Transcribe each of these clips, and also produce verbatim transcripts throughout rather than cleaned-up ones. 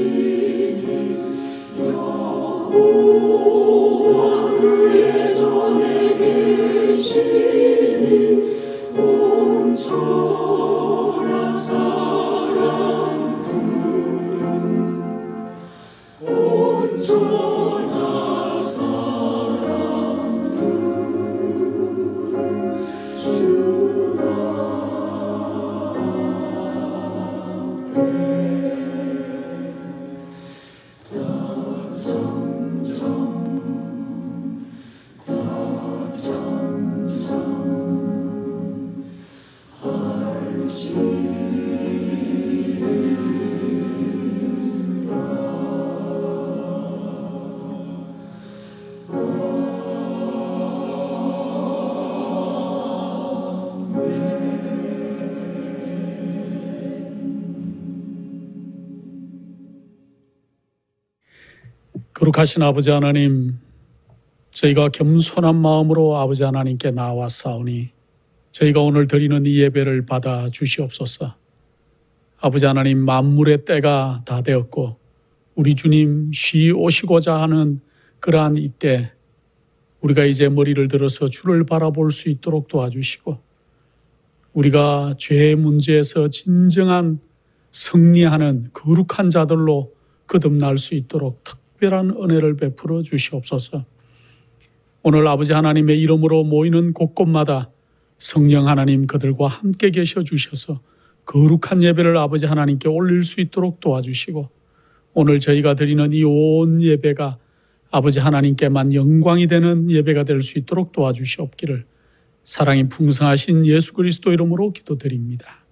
거룩하신 아버지 하나님, 저희가 겸손한 마음으로 아버지 하나님께 나왔사오니 저희가 오늘 드리는 이 예배를 받아 주시옵소서. 아버지 하나님, 만물의 때가 다 되었고 우리 주님 쉬 오시고자 하는 그러한 이때 우리가 이제 머리를 들어서 주를 바라볼 수 있도록 도와주시고, 우리가 죄의 문제에서 진정한 승리하는 거룩한 자들로 거듭날 수 있도록 특별한 은혜를 베풀어 주시옵소서. 오늘 아버지 하나님의 이름으로 모이는 곳곳마다 성령 하나님 그들과 함께 계셔 주셔서 거룩한 예배를 아버지 하나님께 올릴 수 있도록 도와주시고, 오늘 저희가 드리는 이 온 예배가 아버지 하나님께만 영광이 되는 예배가 될 수 있도록 도와주시옵기를 사랑이 풍성하신 예수 그리스도 이름으로 기도드립니다.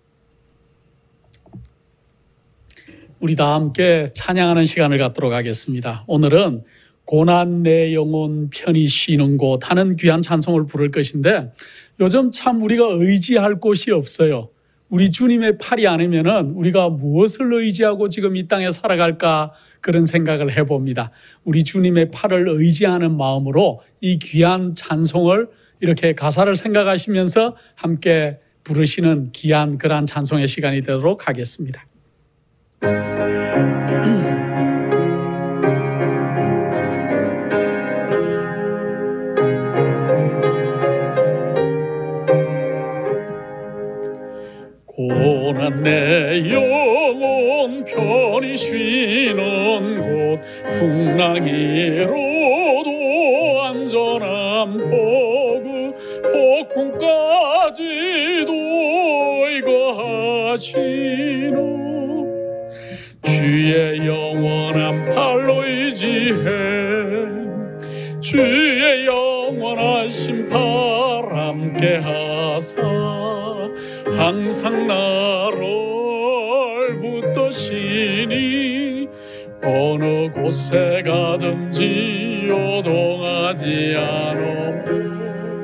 우리 다 함께 찬양하는 시간을 갖도록 하겠습니다. 오늘은 고난 내 영혼 편히 쉬는 곳 하는 귀한 찬송을 부를 것인데, 요즘 참 우리가 의지할 곳이 없어요. 우리 주님의 팔이 아니면은 우리가 무엇을 의지하고 지금 이 땅에 살아갈까, 그런 생각을 해봅니다. 우리 주님의 팔을 의지하는 마음으로 이 귀한 찬송을 이렇게 가사를 생각하시면서 함께 부르시는 귀한 그러한 찬송의 시간이 되도록 하겠습니다. 고난 내 영혼 편히 쉬는 곳, 풍랑이로도 안전한 포구, 폭풍까지도 의거하시는 주의 영원한 팔로 의지해, 주의 영원하신 팔 함께 하사 항상 나를 붙드시니 어느 곳에 가든지 요동하지 않으며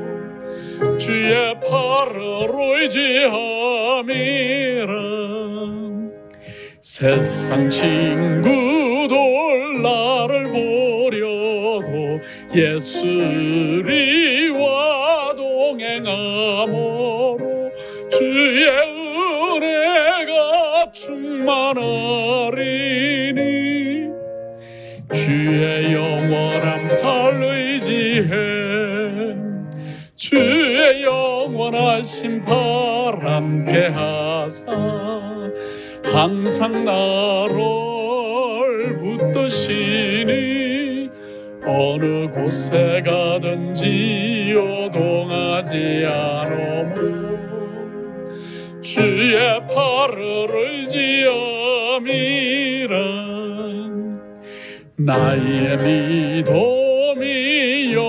주의 팔을 의지함이라. 세상 친구들 나를 보려도 예수리와 동행함으로 주의 은혜가 충만하리니 주의 영원한 팔 의지해, 주의 영원하신 팔 함께 하사 항상 나를 붙드시니 어느 곳에 가든지 요동하지 않으며 주의 팔을 의지함이라. 나의 믿음이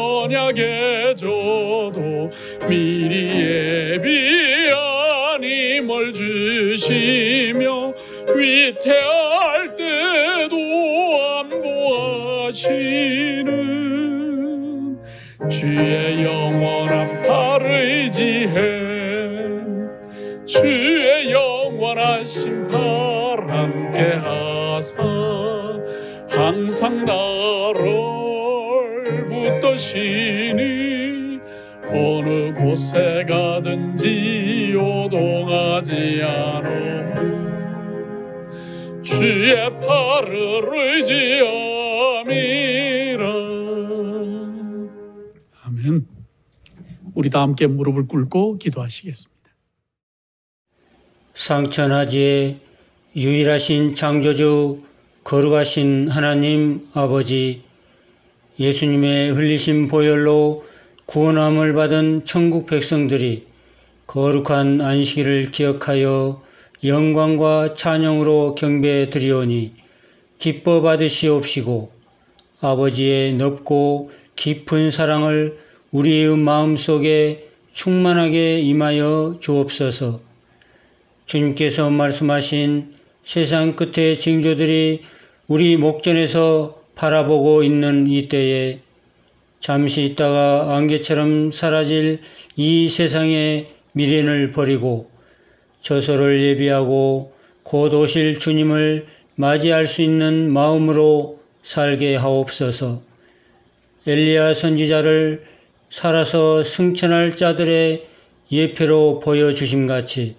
연약해져도 미리 예비한 힘을 주시며 위태할 때도 안보하시는 주의 영원한 팔을 의지해, 주의 영원하신 팔 함께 하사 항상 나를 붙드시니 어느 곳에 가든지 요동하지 않으며 주의 팔을 의지함이라. 아멘. 우리 다 함께 무릎을 꿇고 기도하시겠습니다. 상천하지의 유일하신 창조주 거룩하신 하나님 아버지, 예수님의 흘리신 보혈로 구원함을 받은 천국 백성들이 거룩한 안식일을 기억하여 영광과 찬양으로 경배해 드리오니 기뻐 받으시옵시고, 아버지의 넓고 깊은 사랑을 우리의 마음속에 충만하게 임하여 주옵소서. 주님께서 말씀하신 세상 끝의 징조들이 우리 목전에서 바라보고 있는 이때에 잠시 있다가 안개처럼 사라질 이 세상의 미련을 버리고 저소를 예비하고 곧 오실 주님을 맞이할 수 있는 마음으로 살게 하옵소서. 엘리야 선지자를 살아서 승천할 자들의 예표로 보여주심같이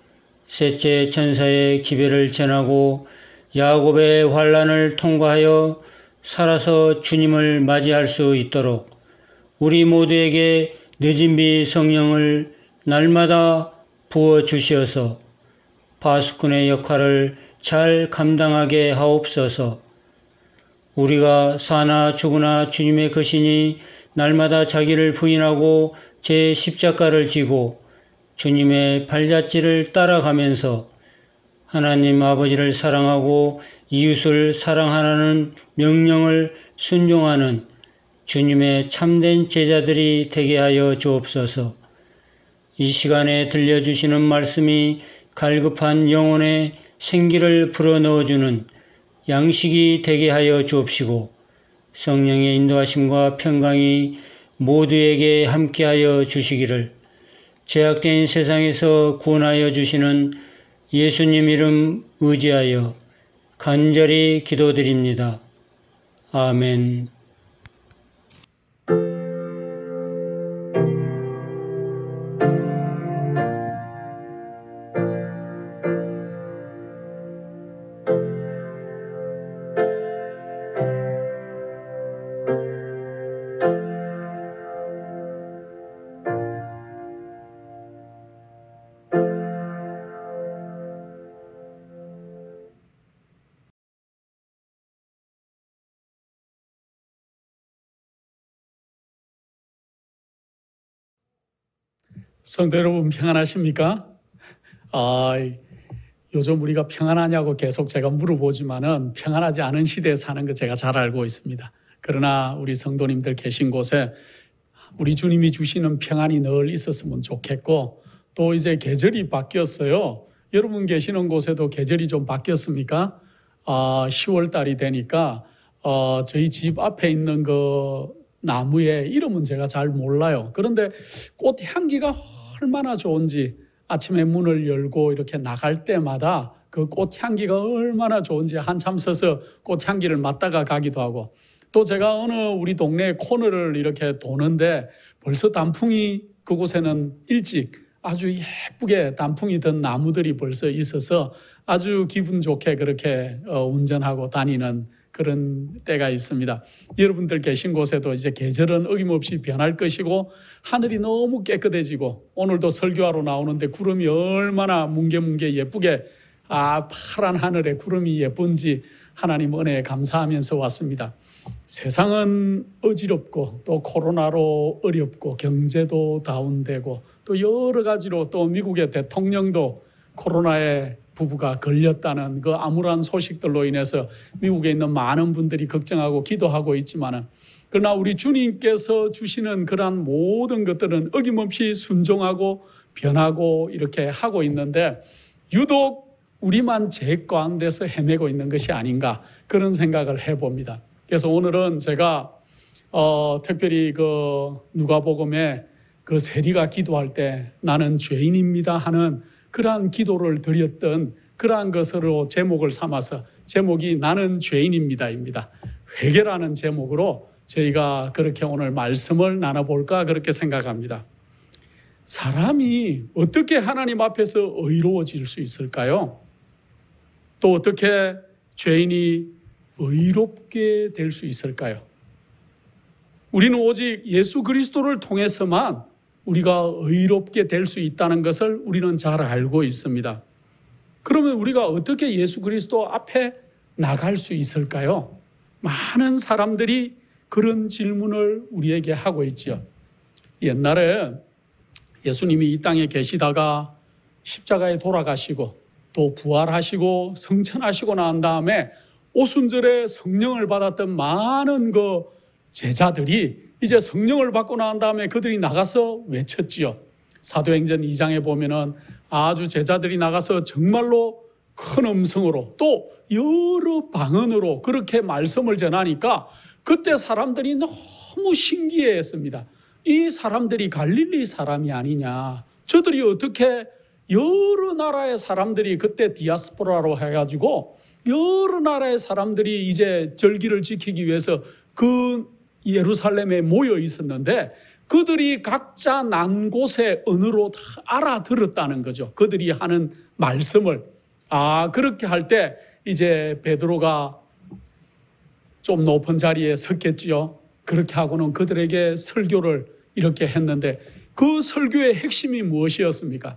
셋째 천사의 기별을 전하고 야곱의 환난을 통과하여 살아서 주님을 맞이할 수 있도록 우리 모두에게 늦은 비 성령을 날마다 부어주시어서 파수꾼의 역할을 잘 감당하게 하옵소서. 우리가 사나 죽으나 주님의 것이니 날마다 자기를 부인하고 제 십자가를 지고 주님의 발자취를 따라가면서 하나님 아버지를 사랑하고 이웃을 사랑하라는 명령을 순종하는 주님의 참된 제자들이 되게 하여 주옵소서. 이 시간에 들려주시는 말씀이 갈급한 영혼에 생기를 불어넣어주는 양식이 되게 하여 주옵시고, 성령의 인도하심과 평강이 모두에게 함께하여 주시기를 죄악된 세상에서 구원하여 주시는 예수님 이름 의지하여 간절히 기도드립니다. 아멘. 성도 여러분 평안하십니까? 아, 요즘 우리가 평안하냐고 계속 제가 물어보지만은 평안하지 않은 시대에 사는 거 제가 잘 알고 있습니다. 그러나 우리 성도님들 계신 곳에 우리 주님이 주시는 평안이 늘 있었으면 좋겠고, 또 이제 계절이 바뀌었어요. 여러분 계시는 곳에도 계절이 좀 바뀌었습니까? 아, 시월 달이 되니까 어, 저희 집 앞에 있는 그 나무의 이름은 제가 잘 몰라요. 그런데 꽃 향기가 얼마나 좋은지 아침에 문을 열고 이렇게 나갈 때마다 그 꽃 향기가 얼마나 좋은지 한참 서서 꽃 향기를 맡다가 가기도 하고, 또 제가 어느 우리 동네 코너를 이렇게 도는데 벌써 단풍이 그곳에는 일찍 아주 예쁘게 단풍이 든 나무들이 벌써 있어서 아주 기분 좋게 그렇게 운전하고 다니는 그런 때가 있습니다. 여러분들 계신 곳에도 이제 계절은 어김없이 변할 것이고 하늘이 너무 깨끗해지고, 오늘도 설교하러 나오는데 구름이 얼마나 뭉게뭉게 예쁘게, 아 파란 하늘에 구름이 예쁜지 하나님 은혜에 감사하면서 왔습니다. 세상은 어지럽고 또 코로나로 어렵고 경제도 다운되고 또 여러 가지로, 또 미국의 대통령도 코로나에 부부가 걸렸다는 그 암울한 소식들로 인해서 미국에 있는 많은 분들이 걱정하고 기도하고 있지만은, 그러나 우리 주님께서 주시는 그러한 모든 것들은 어김없이 순종하고 변하고 이렇게 하고 있는데, 유독 우리만 죄 가운데서 헤매고 있는 것이 아닌가 그런 생각을 해봅니다. 그래서 오늘은 제가 어, 특별히 그 누가복음에 그 세리가 기도할 때 나는 죄인입니다 하는 그러한 기도를 드렸던 그러한 것으로 제목을 삼아서, 제목이 나는 죄인입니다입니다. 회개라는 제목으로 저희가 그렇게 오늘 말씀을 나눠볼까 그렇게 생각합니다. 사람이 어떻게 하나님 앞에서 의로워질 수 있을까요? 또 어떻게 죄인이 의롭게 될 수 있을까요? 우리는 오직 예수 그리스도를 통해서만 우리가 의롭게 될 수 있다는 것을 우리는 잘 알고 있습니다. 그러면 우리가 어떻게 예수 그리스도 앞에 나갈 수 있을까요? 많은 사람들이 그런 질문을 우리에게 하고 있지요. 옛날에 예수님이 이 땅에 계시다가 십자가에 돌아가시고 또 부활하시고 성천하시고 난 다음에 오순절에 성령을 받았던 많은 그 제자들이 이제 성령을 받고 난 다음에 그들이 나가서 외쳤지요. 사도행전 이 장에 보면은 아주 제자들이 나가서 정말로 큰 음성으로 또 여러 방언으로 그렇게 말씀을 전하니까 그때 사람들이 너무 신기해했습니다. 이 사람들이 갈릴리 사람이 아니냐. 저들이 어떻게 여러 나라의 사람들이 그때 디아스포라로 해가지고 여러 나라의 사람들이 이제 절기를 지키기 위해서 그 예루살렘에 모여 있었는데 그들이 각자 난 곳의 언어로 다 알아들었다는 거죠. 그들이 하는 말씀을. 아, 그렇게 할 때 이제 베드로가 좀 높은 자리에 섰겠지요. 그렇게 하고는 그들에게 설교를 이렇게 했는데 그 설교의 핵심이 무엇이었습니까?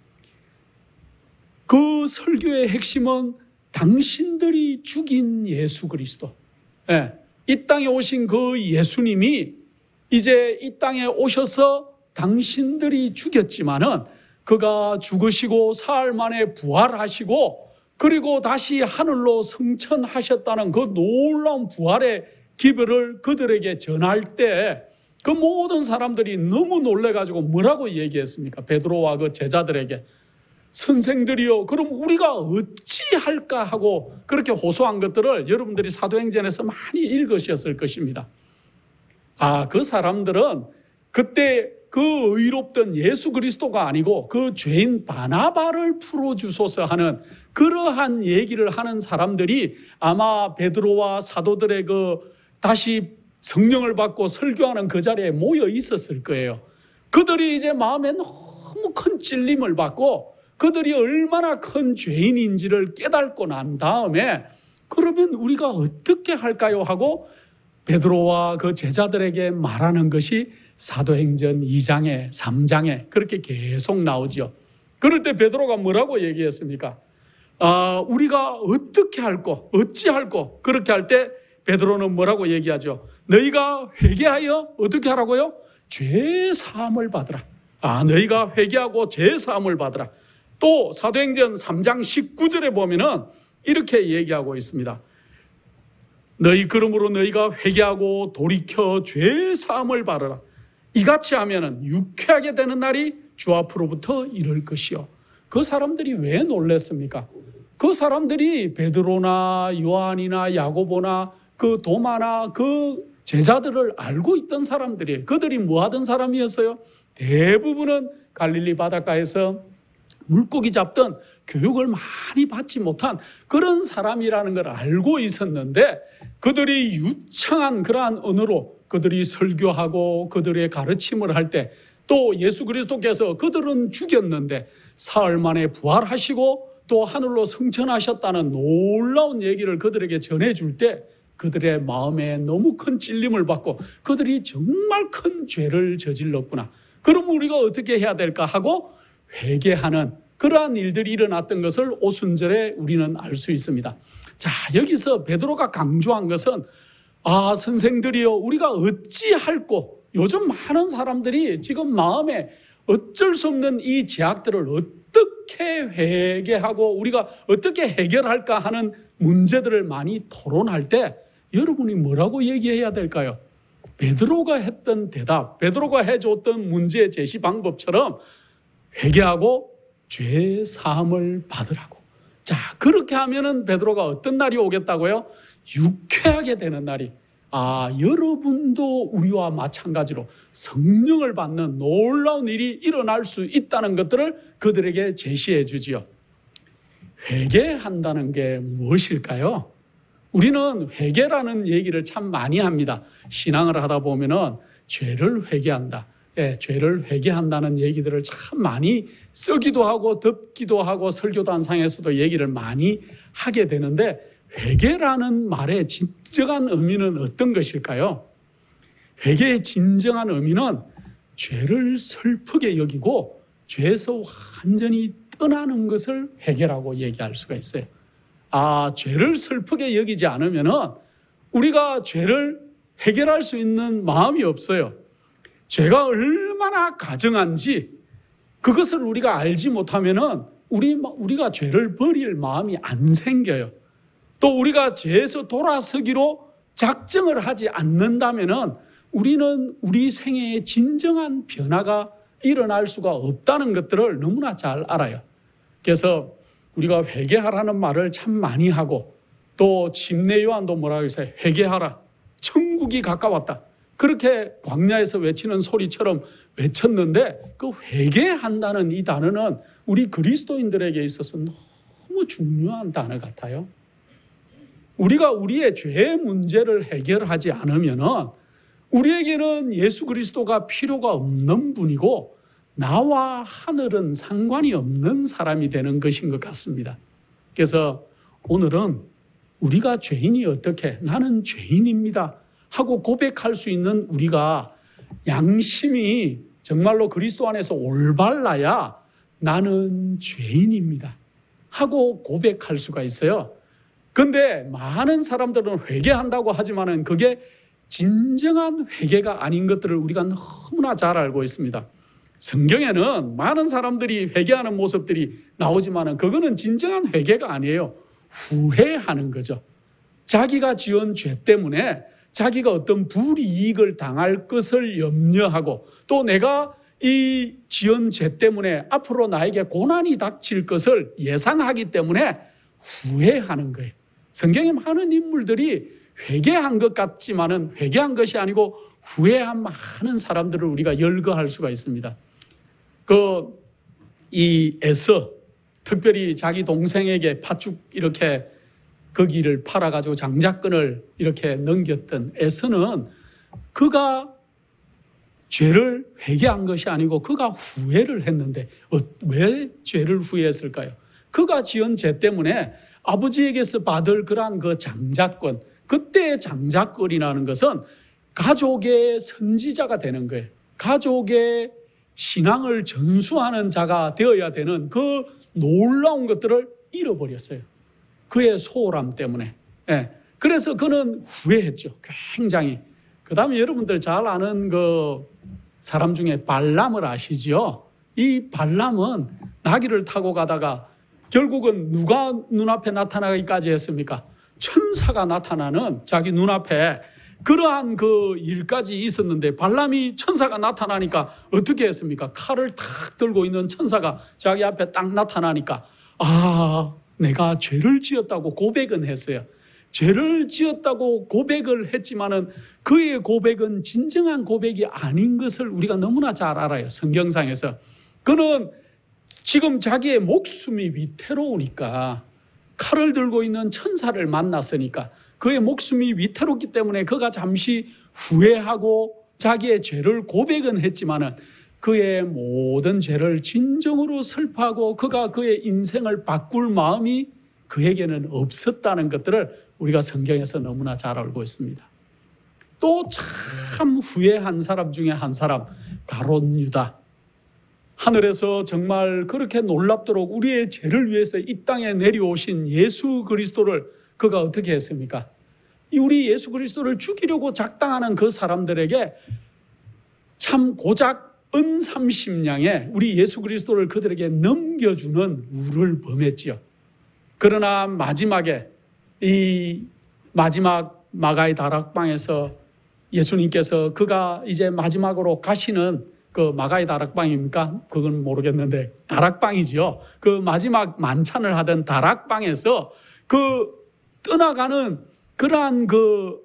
그 설교의 핵심은 당신들이 죽인 예수 그리스도. 예, 이 땅에 오신 그 예수님이 이제 이 땅에 오셔서 당신들이 죽였지만은 그가 죽으시고 사흘 만에 부활하시고 그리고 다시 하늘로 승천하셨다는 그 놀라운 부활의 기별을 그들에게 전할 때 그 모든 사람들이 너무 놀래가지고 뭐라고 얘기했습니까? 베드로와 그 제자들에게 선생들이요, 그럼 우리가 어찌할까 하고 그렇게 호소한 것들을 여러분들이 사도행전에서 많이 읽으셨을 것입니다. 아, 그 사람들은 그때 그 의롭던 예수 그리스도가 아니고 그 죄인 바나바를 풀어주소서 하는 그러한 얘기를 하는 사람들이 아마 베드로와 사도들의 그 다시 성령을 받고 설교하는 그 자리에 모여 있었을 거예요. 그들이 이제 마음에 너무 큰 찔림을 받고 그들이 얼마나 큰 죄인인지를 깨닫고 난 다음에 그러면 우리가 어떻게 할까요? 하고 베드로와 그 제자들에게 말하는 것이 사도행전 이 장에 삼 장에 그렇게 계속 나오지요. 그럴 때 베드로가 뭐라고 얘기했습니까? 아, 우리가 어떻게 할꼬, 어찌 할꼬? 그렇게 할 때 베드로는 뭐라고 얘기하죠? 너희가 회개하여 어떻게 하라고요? 죄 사함을 받으라. 아, 너희가 회개하고 죄 사함을 받으라. 또 사도행전 삼 장 십구 절에 보면은 이렇게 얘기하고 있습니다. 너희 그러므로 너희가 회개하고 돌이켜 죄 사함을 받으라. 이같이 하면은 유쾌하게 되는 날이 주 앞으로부터 이를 것이요. 그 사람들이 왜 놀랐습니까? 그 사람들이 베드로나 요한이나 야고보나 그 도마나 그 제자들을 알고 있던 사람들이에요. 그들이 뭐 하던 사람이었어요? 대부분은 갈릴리 바닷가에서 물고기 잡던 교육을 많이 받지 못한 그런 사람이라는 걸 알고 있었는데 그들이 유창한 그러한 언어로 그들이 설교하고 그들의 가르침을 할 때 또 예수 그리스도께서 그들은 죽였는데 사흘 만에 부활하시고 또 하늘로 승천하셨다는 놀라운 얘기를 그들에게 전해줄 때 그들의 마음에 너무 큰 찔림을 받고 그들이 정말 큰 죄를 저질렀구나. 그럼 우리가 어떻게 해야 될까 하고 회개하는 그러한 일들이 일어났던 것을 오순절에 우리는 알 수 있습니다. 자, 여기서 베드로가 강조한 것은 아, 선생들이여, 우리가 어찌할꼬? 요즘 많은 사람들이 지금 마음에 어쩔 수 없는 이 제약들을 어떻게 회개하고 우리가 어떻게 해결할까 하는 문제들을 많이 토론할 때 여러분이 뭐라고 얘기해야 될까요? 베드로가 했던 대답, 베드로가 해줬던 문제 제시 방법처럼 회개하고 죄 사함을 받으라고. 자, 그렇게 하면은 베드로가 어떤 날이 오겠다고요? 유쾌하게 되는 날이. 아, 여러분도 우리와 마찬가지로 성령을 받는 놀라운 일이 일어날 수 있다는 것들을 그들에게 제시해 주지요. 회개한다는 게 무엇일까요? 우리는 회개라는 얘기를 참 많이 합니다. 신앙을 하다 보면은 죄를 회개한다. 예, 죄를 회개한다는 얘기들을 참 많이 쓰기도 하고 듣기도 하고 설교단상에서도 얘기를 많이 하게 되는데 회개라는 말의 진정한 의미는 어떤 것일까요? 회개의 진정한 의미는 죄를 슬프게 여기고 죄에서 완전히 떠나는 것을 회개라고 얘기할 수가 있어요. 아, 죄를 슬프게 여기지 않으면은 우리가 죄를 해결할 수 있는 마음이 없어요. 죄가 얼마나 가증한지 그것을 우리가 알지 못하면은 우리, 우리가 죄를 버릴 마음이 안 생겨요. 또 우리가 죄에서 돌아서기로 작정을 하지 않는다면은 우리는 우리 생애에 진정한 변화가 일어날 수가 없다는 것들을 너무나 잘 알아요. 그래서 우리가 회개하라는 말을 참 많이 하고 또 침례 요한도 뭐라고 했어요? 회개하라. 천국이 가까웠다. 그렇게 광야에서 외치는 소리처럼 외쳤는데 그 회개한다는 이 단어는 우리 그리스도인들에게 있어서 너무 중요한 단어 같아요. 우리가 우리의 죄 문제를 해결하지 않으면은 우리에게는 예수 그리스도가 필요가 없는 분이고 나와 하늘은 상관이 없는 사람이 되는 것인 것 같습니다. 그래서 오늘은 우리가 죄인이 어떻게 나는 죄인입니다 하고 고백할 수 있는 우리가 양심이 정말로 그리스도 안에서 올바라야 나는 죄인입니다 하고 고백할 수가 있어요. 그런데 많은 사람들은 회개한다고 하지만은 그게 진정한 회개가 아닌 것들을 우리가 너무나 잘 알고 있습니다. 성경에는 많은 사람들이 회개하는 모습들이 나오지만은 그거는 진정한 회개가 아니에요. 후회하는 거죠. 자기가 지은 죄 때문에 자기가 어떤 불이익을 당할 것을 염려하고 또 내가 이 지은 죄 때문에 앞으로 나에게 고난이 닥칠 것을 예상하기 때문에 후회하는 거예요. 성경에 많은 인물들이 회개한 것 같지만은 회개한 것이 아니고 후회한 많은 사람들을 우리가 열거할 수가 있습니다. 그 이 에서 특별히 자기 동생에게 팥죽 이렇게 거기를 팔아가지고 장자권을 이렇게 넘겼던 에서는 그가 죄를 회개한 것이 아니고 그가 후회를 했는데 왜 죄를 후회했을까요? 그가 지은 죄 때문에 아버지에게서 받을 그러한 그 장자권, 그때의 장자권이라는 것은 가족의 선지자가 되는 거예요. 가족의 신앙을 전수하는 자가 되어야 되는 그 놀라운 것들을 잃어버렸어요. 그의 소홀함 때문에. 예. 그래서 그는 후회했죠. 굉장히. 그 다음에 여러분들 잘 아는 그 사람 중에 발람을 아시죠? 이 발람은 나귀를 타고 가다가 결국은 누가 눈앞에 나타나기까지 했습니까? 천사가 나타나는 자기 눈앞에 그러한 그 일까지 있었는데 발람이 천사가 나타나니까 어떻게 했습니까? 칼을 탁 들고 있는 천사가 자기 앞에 딱 나타나니까 아, 내가 죄를 지었다고 고백은 했어요. 죄를 지었다고 고백을 했지만은 그의 고백은 진정한 고백이 아닌 것을 우리가 너무나 잘 알아요. 성경상에서. 그는 지금 자기의 목숨이 위태로우니까 칼을 들고 있는 천사를 만났으니까 그의 목숨이 위태롭기 때문에 그가 잠시 후회하고 자기의 죄를 고백은 했지만은 그의 모든 죄를 진정으로 슬퍼하고 그가 그의 인생을 바꿀 마음이 그에게는 없었다는 것들을 우리가 성경에서 너무나 잘 알고 있습니다. 또 참 후회한 사람 중에 한 사람, 가룟 유다. 하늘에서 정말 그렇게 놀랍도록 우리의 죄를 위해서 이 땅에 내려오신 예수 그리스도를 그가 어떻게 했습니까? 우리 예수 그리스도를 죽이려고 작당하는 그 사람들에게 참 고작 은삼십 냥에 우리 예수 그리스도를 그들에게 넘겨주는 우를 범했지요. 그러나 마지막에 이 마지막 마가의 다락방에서 예수님께서 그가 이제 마지막으로 가시는 그 마가의 다락방입니까? 그건 모르겠는데 다락방이지요. 그 마지막 만찬을 하던 다락방에서 그 떠나가는 그러한 그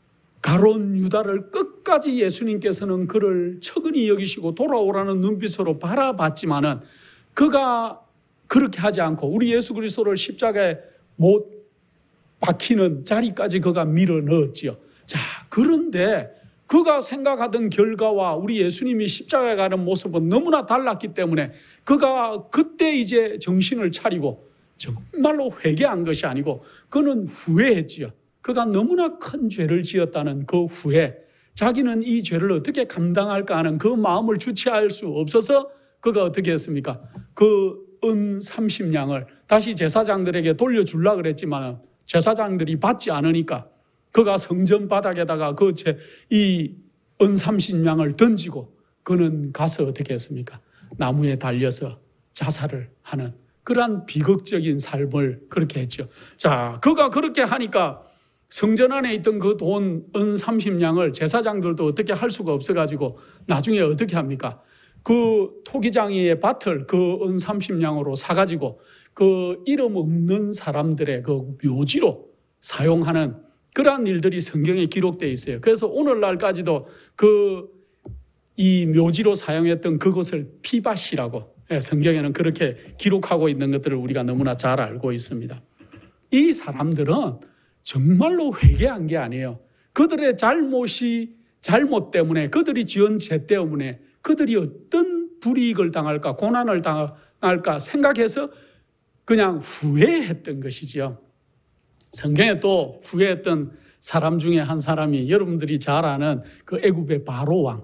가룟 유다를 끝까지 예수님께서는 그를 처근히 여기시고 돌아오라는 눈빛으로 바라봤지만은 그가 그렇게 하지 않고 우리 예수 그리스도를 십자가에 못 박히는 자리까지 그가 밀어 넣었지요. 자, 그런데 그가 생각하던 결과와 우리 예수님이 십자가에 가는 모습은 너무나 달랐기 때문에 그가 그때 이제 정신을 차리고 정말로 회개한 것이 아니고 그는 후회했지요. 그가 너무나 큰 죄를 지었다는 그 후회, 자기는 이 죄를 어떻게 감당할까 하는 그 마음을 주체할 수 없어서 그가 어떻게 했습니까? 그 은 삼십 냥을 다시 제사장들에게 돌려주려고 그랬지만 제사장들이 받지 않으니까 그가 성전 바닥에다가 그 이 은 삼십 냥을 던지고 그는 가서 어떻게 했습니까? 나무에 달려서 자살을 하는 그러한 비극적인 삶을 그렇게 했죠. 자, 그가 그렇게 하니까 성전 안에 있던 그 돈 은 삼십 냥을 제사장들도 어떻게 할 수가 없어가지고 나중에 어떻게 합니까? 그 토기장이의 밭을 그 은 삼십 냥으로 사가지고 그 이름 없는 사람들의 그 묘지로 사용하는 그러한 일들이 성경에 기록되어 있어요. 그래서 오늘날까지도 그 이 묘지로 사용했던 그것을 피밭이라고 성경에는 그렇게 기록하고 있는 것들을 우리가 너무나 잘 알고 있습니다. 이 사람들은 정말로 회개한 게 아니에요. 그들의 잘못이 잘못 때문에 그들이 지은 죄 때문에 그들이 어떤 불이익을 당할까 고난을 당할까 생각해서 그냥 후회했던 것이지요. 성경에 또 후회했던 사람 중에 한 사람이 여러분들이 잘 아는 그 애굽의 바로왕.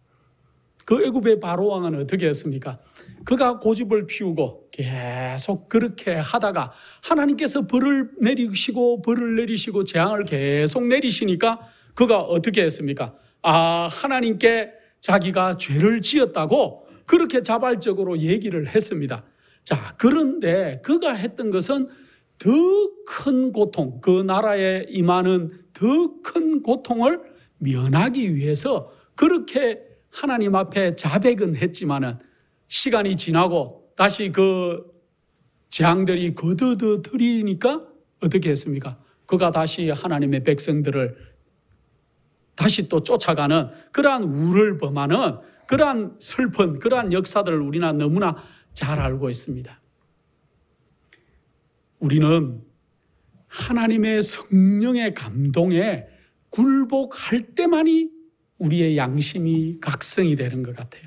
그 애굽의 바로왕은 어떻게 했습니까? 그가 고집을 피우고 계속 그렇게 하다가 하나님께서 벌을 내리시고 벌을 내리시고 재앙을 계속 내리시니까 그가 어떻게 했습니까? 아, 하나님께 자기가 죄를 지었다고 그렇게 자발적으로 얘기를 했습니다. 자, 그런데 그가 했던 것은 더 큰 고통, 그 나라에 임하는 더 큰 고통을 면하기 위해서 그렇게 하나님 앞에 자백은 했지만은 시간이 지나고 다시 그 재앙들이 거두어들이니까 어떻게 했습니까? 그가 다시 하나님의 백성들을 다시 또 쫓아가는 그러한 우를 범하는 그러한 슬픈 그러한 역사들을 우리는 너무나 잘 알고 있습니다. 우리는 하나님의 성령의 감동에 굴복할 때만이 우리의 양심이 각성이 되는 것 같아요.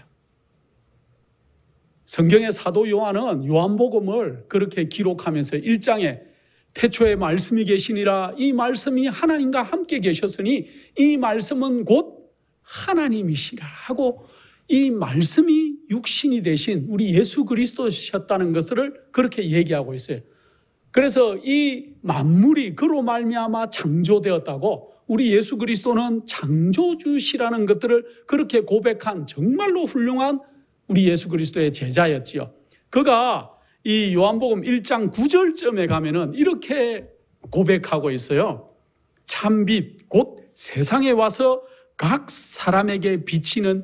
성경의 사도 요한은 요한복음을 그렇게 기록하면서 일 장에 태초에 말씀이 계시니라 이 말씀이 하나님과 함께 계셨으니 이 말씀은 곧 하나님이시라 하고 이 말씀이 육신이 되신 우리 예수 그리스도셨다는 것을 그렇게 얘기하고 있어요. 그래서 이 만물이 그로 말미암아 창조되었다고 우리 예수 그리스도는 창조주시라는 것들을 그렇게 고백한 정말로 훌륭한 우리 예수 그리스도의 제자였지요. 그가 이 요한복음 일 장 구 절쯤에 가면은 이렇게 고백하고 있어요. 참빛 곧 세상에 와서 각 사람에게 비치는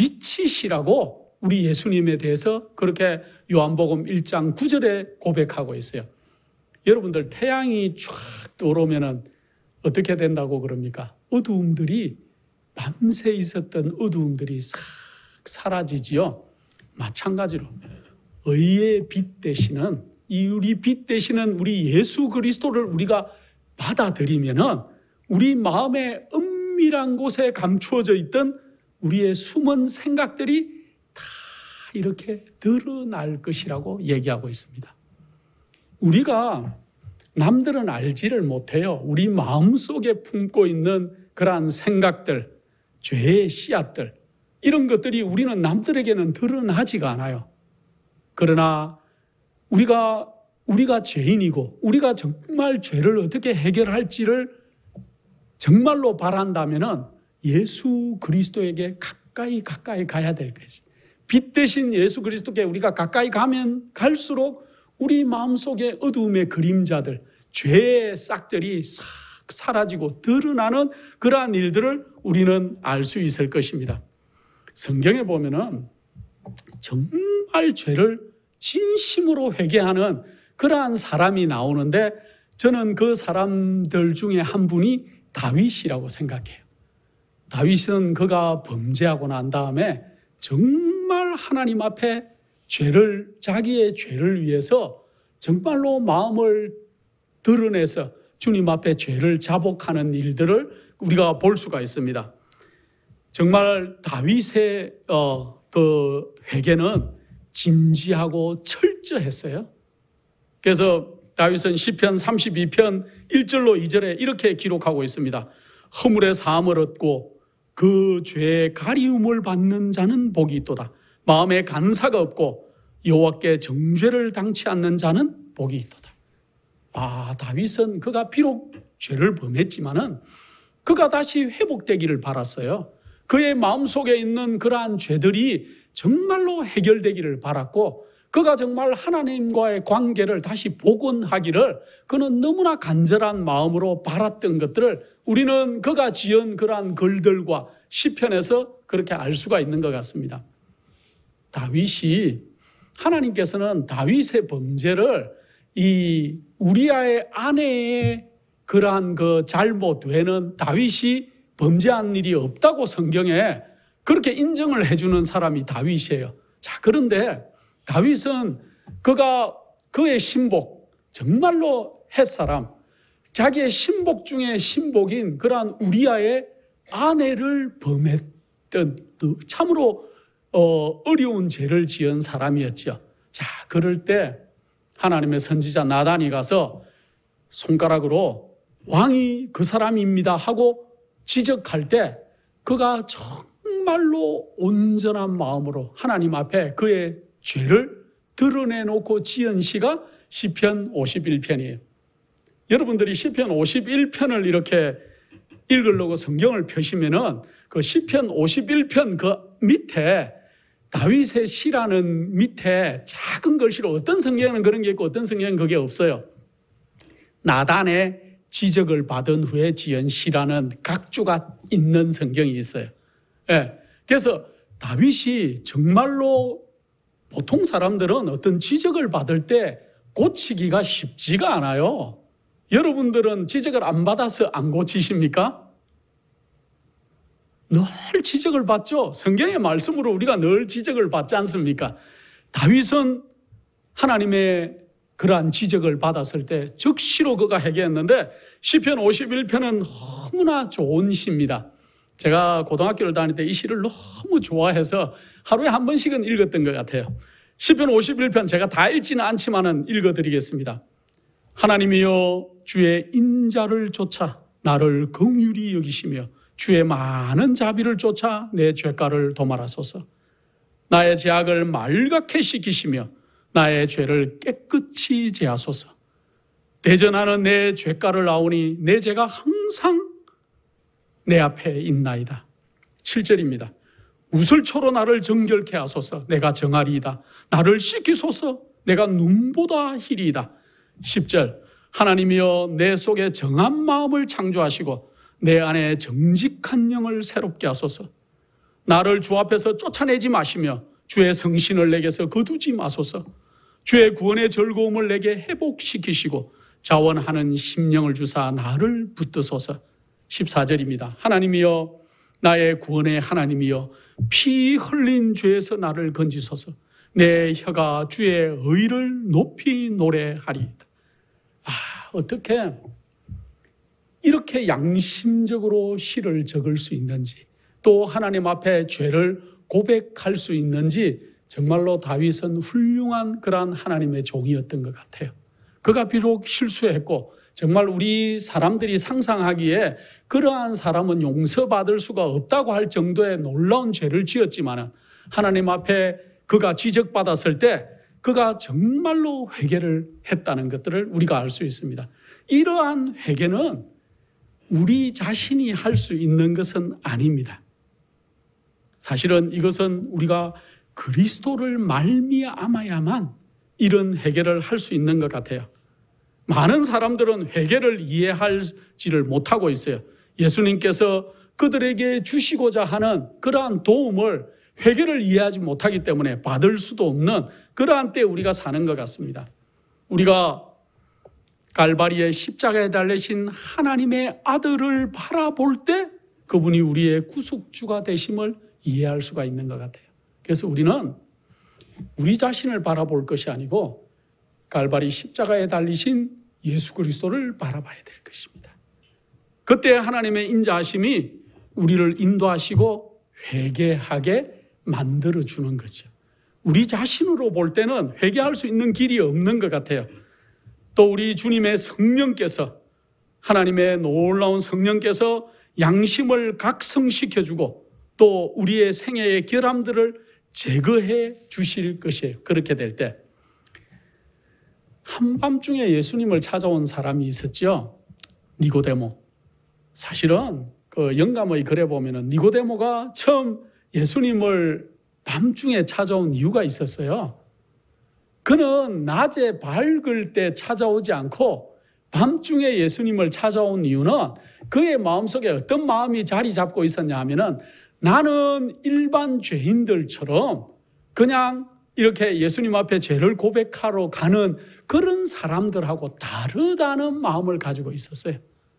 빛이시라고 우리 예수님에 대해서 그렇게 요한복음 일 장 구 절에 고백하고 있어요. 여러분들 태양이 쫙 들어오면은 어떻게 된다고 그럽니까? 어두움들이 밤새 있었던 어두움들이 싹 사라지지요. 마찬가지로 의의 빛 되시는 이 우리 빛 되시는 우리 예수 그리스도를 우리가 받아들이면은 우리 마음의 은밀한 곳에 감추어져 있던 우리의 숨은 생각들이 다 이렇게 드러날 것이라고 얘기하고 있습니다. 우리가 남들은 알지를 못해요. 우리 마음속에 품고 있는 그러한 생각들, 죄의 씨앗들 이런 것들이 우리는 남들에게는 드러나지가 않아요. 그러나 우리가 우리가 죄인이고 우리가 정말 죄를 어떻게 해결할지를 정말로 바란다면은 예수 그리스도에게 가까이 가까이 가야 될 것이. 빛 대신 예수 그리스도께 우리가 가까이 가면 갈수록 우리 마음속에 어두움의 그림자들, 죄의 싹들이 싹 사라지고 드러나는 그러한 일들을 우리는 알 수 있을 것입니다. 성경에 보면은 정말 죄를 진심으로 회개하는 그러한 사람이 나오는데 저는 그 사람들 중에 한 분이 다윗이라고 생각해요. 다윗은 그가 범죄하고 난 다음에 정말 하나님 앞에 죄를 자기의 죄를 위해서 정말로 마음을 드러내서 주님 앞에 죄를 자복하는 일들을 우리가 볼 수가 있습니다. 정말 다윗의 어, 그 회개는 진지하고 철저했어요. 그래서 다윗은 시편 삼십이 편 일 절로 이 절에 이렇게 기록하고 있습니다. 허물의 사함을 얻고 그 죄의 가리움을 받는 자는 복이 있도다. 마음에 간사가 없고 여호와께 정죄를 당치 않는 자는 복이 있도다. 아, 다윗은 그가 비록 죄를 범했지만은 그가 다시 회복되기를 바랐어요. 그의 마음속에 있는 그러한 죄들이 정말로 해결되기를 바랐고 그가 정말 하나님과의 관계를 다시 복원하기를 그는 너무나 간절한 마음으로 바랐던 것들을 우리는 그가 지은 그러한 글들과 시편에서 그렇게 알 수가 있는 것 같습니다. 다윗이 하나님께서는 다윗의 범죄를 이 우리아의 아내의 그러한 그 잘못 외에는 다윗이 범죄한 일이 없다고 성경에 그렇게 인정을 해주는 사람이 다윗이에요. 자, 그런데 다윗은 그가 그의 신복, 정말로 햇사람, 자기의 신복 중에 신복인 그러한 우리아의 아내를 범했던 참으로 어, 어려운 죄를 지은 사람이었죠. 자, 그럴 때 하나님의 선지자 나단이 가서 손가락으로 왕이 그 사람입니다 하고 지적할 때 그가 정말로 온전한 마음으로 하나님 앞에 그의 죄를 드러내놓고 지은 시가 시편 오십일 편이에요. 여러분들이 시편 오십일 편을 이렇게 읽으려고 성경을 펴시면은 그 시편 오십일 편 그 밑에 다윗의 시라는 밑에 작은 글씨로 어떤 성경에는 그런 게 있고 어떤 성경에는 그게 없어요. 나단의 지적을 받은 후에 지은 시라는 각주가 있는 성경이 있어요. 예. 그래서 다윗이 정말로 보통 사람들은 어떤 지적을 받을 때 고치기가 쉽지가 않아요. 여러분들은 지적을 안 받아서 안 고치십니까? 늘 지적을 받죠. 성경의 말씀으로 우리가 늘 지적을 받지 않습니까? 다윗은 하나님의 그러한 지적을 받았을 때 즉시로 그가 해결했는데 시편 오십일 편은 너무나 좋은 시입니다. 제가 고등학교를 다닐 때 이 시를 너무 좋아해서 하루에 한 번씩은 읽었던 것 같아요. 시편 오십일 편 제가 다 읽지는 않지만은 읽어드리겠습니다. 하나님이여 주의 인자를 쫓아 나를 긍휼히 여기시며 주의 많은 자비를 쫓아 내 죄가를 도말하소서. 나의 죄악을 말갛게 씻기시며 나의 죄를 깨끗이 제하소서. 대전하는 내 죄가를 아오니 내 죄가 항상 내 앞에 있나이다. 칠 절입니다. 우슬초로 나를 정결케 하소서. 내가 정하리이다. 나를 씻기소서. 내가 눈보다 희리이다. 십 절. 하나님이여 내 속에 정한 마음을 창조하시고 내 안에 정직한 영을 새롭게 하소서. 나를 주 앞에서 쫓아내지 마시며 주의 성신을 내게서 거두지 마소서. 주의 구원의 즐거움을 내게 회복시키시고 자원하는 심령을 주사 나를 붙드소서. 십사 절입니다. 하나님이여 나의 구원의 하나님이여 피 흘린 죄에서 나를 건지소서. 내 혀가 주의 의를 높이 노래하리이다. 아, 어떻게 이렇게 양심적으로 시를 적을 수 있는지, 또 하나님 앞에 죄를 고백할 수 있는지 정말로 다윗은 훌륭한 그러한 하나님의 종이었던 것 같아요. 그가 비록 실수했고 정말 우리 사람들이 상상하기에 그러한 사람은 용서받을 수가 없다고 할 정도의 놀라운 죄를 지었지만 하나님 앞에 그가 지적받았을 때 그가 정말로 회개를 했다는 것들을 우리가 알 수 있습니다. 이러한 회개는 우리 자신이 할 수 있는 것은 아닙니다. 사실은 이것은 우리가 그리스도를 말미암아야만 이런 회개를 할 수 있는 것 같아요. 많은 사람들은 회개를 이해하지를 못하고 있어요. 예수님께서 그들에게 주시고자 하는 그러한 도움을 회개를 이해하지 못하기 때문에 받을 수도 없는 그러한 때 우리가 사는 것 같습니다. 우리가 갈바리의 십자가에 달리신 하나님의 아들을 바라볼 때 그분이 우리의 구속주가 되심을 이해할 수가 있는 것 같아요. 그래서 우리는 우리 자신을 바라볼 것이 아니고 갈바리 십자가에 달리신 예수 그리스도를 바라봐야 될 것입니다. 그때 하나님의 인자하심이 우리를 인도하시고 회개하게 만들어주는 거죠. 우리 자신으로 볼 때는 회개할 수 있는 길이 없는 것 같아요. 또 우리 주님의 성령께서, 하나님의 놀라운 성령께서 양심을 각성시켜주고 또 우리의 생애의 결함들을 제거해 주실 것이에요. 그렇게 될 때 한밤중에 예수님을 찾아온 사람이 있었죠. 니고데모. 사실은 그 영감의 글에 보면은 니고데모가 처음 예수님을 밤중에 찾아온 이유가 있었어요. 그는 낮에 밝을 때 찾아오지 않고 밤중에 예수님을 찾아온 이유는 그의 마음속에 어떤 마음이 자리 잡고 있었냐 하면은 나는 일반 죄인들처럼 그냥 이렇게 예수님 앞에 죄를 고백하러 가는 그런 사람들하고 다르다는 마음을 가지고 있었어요.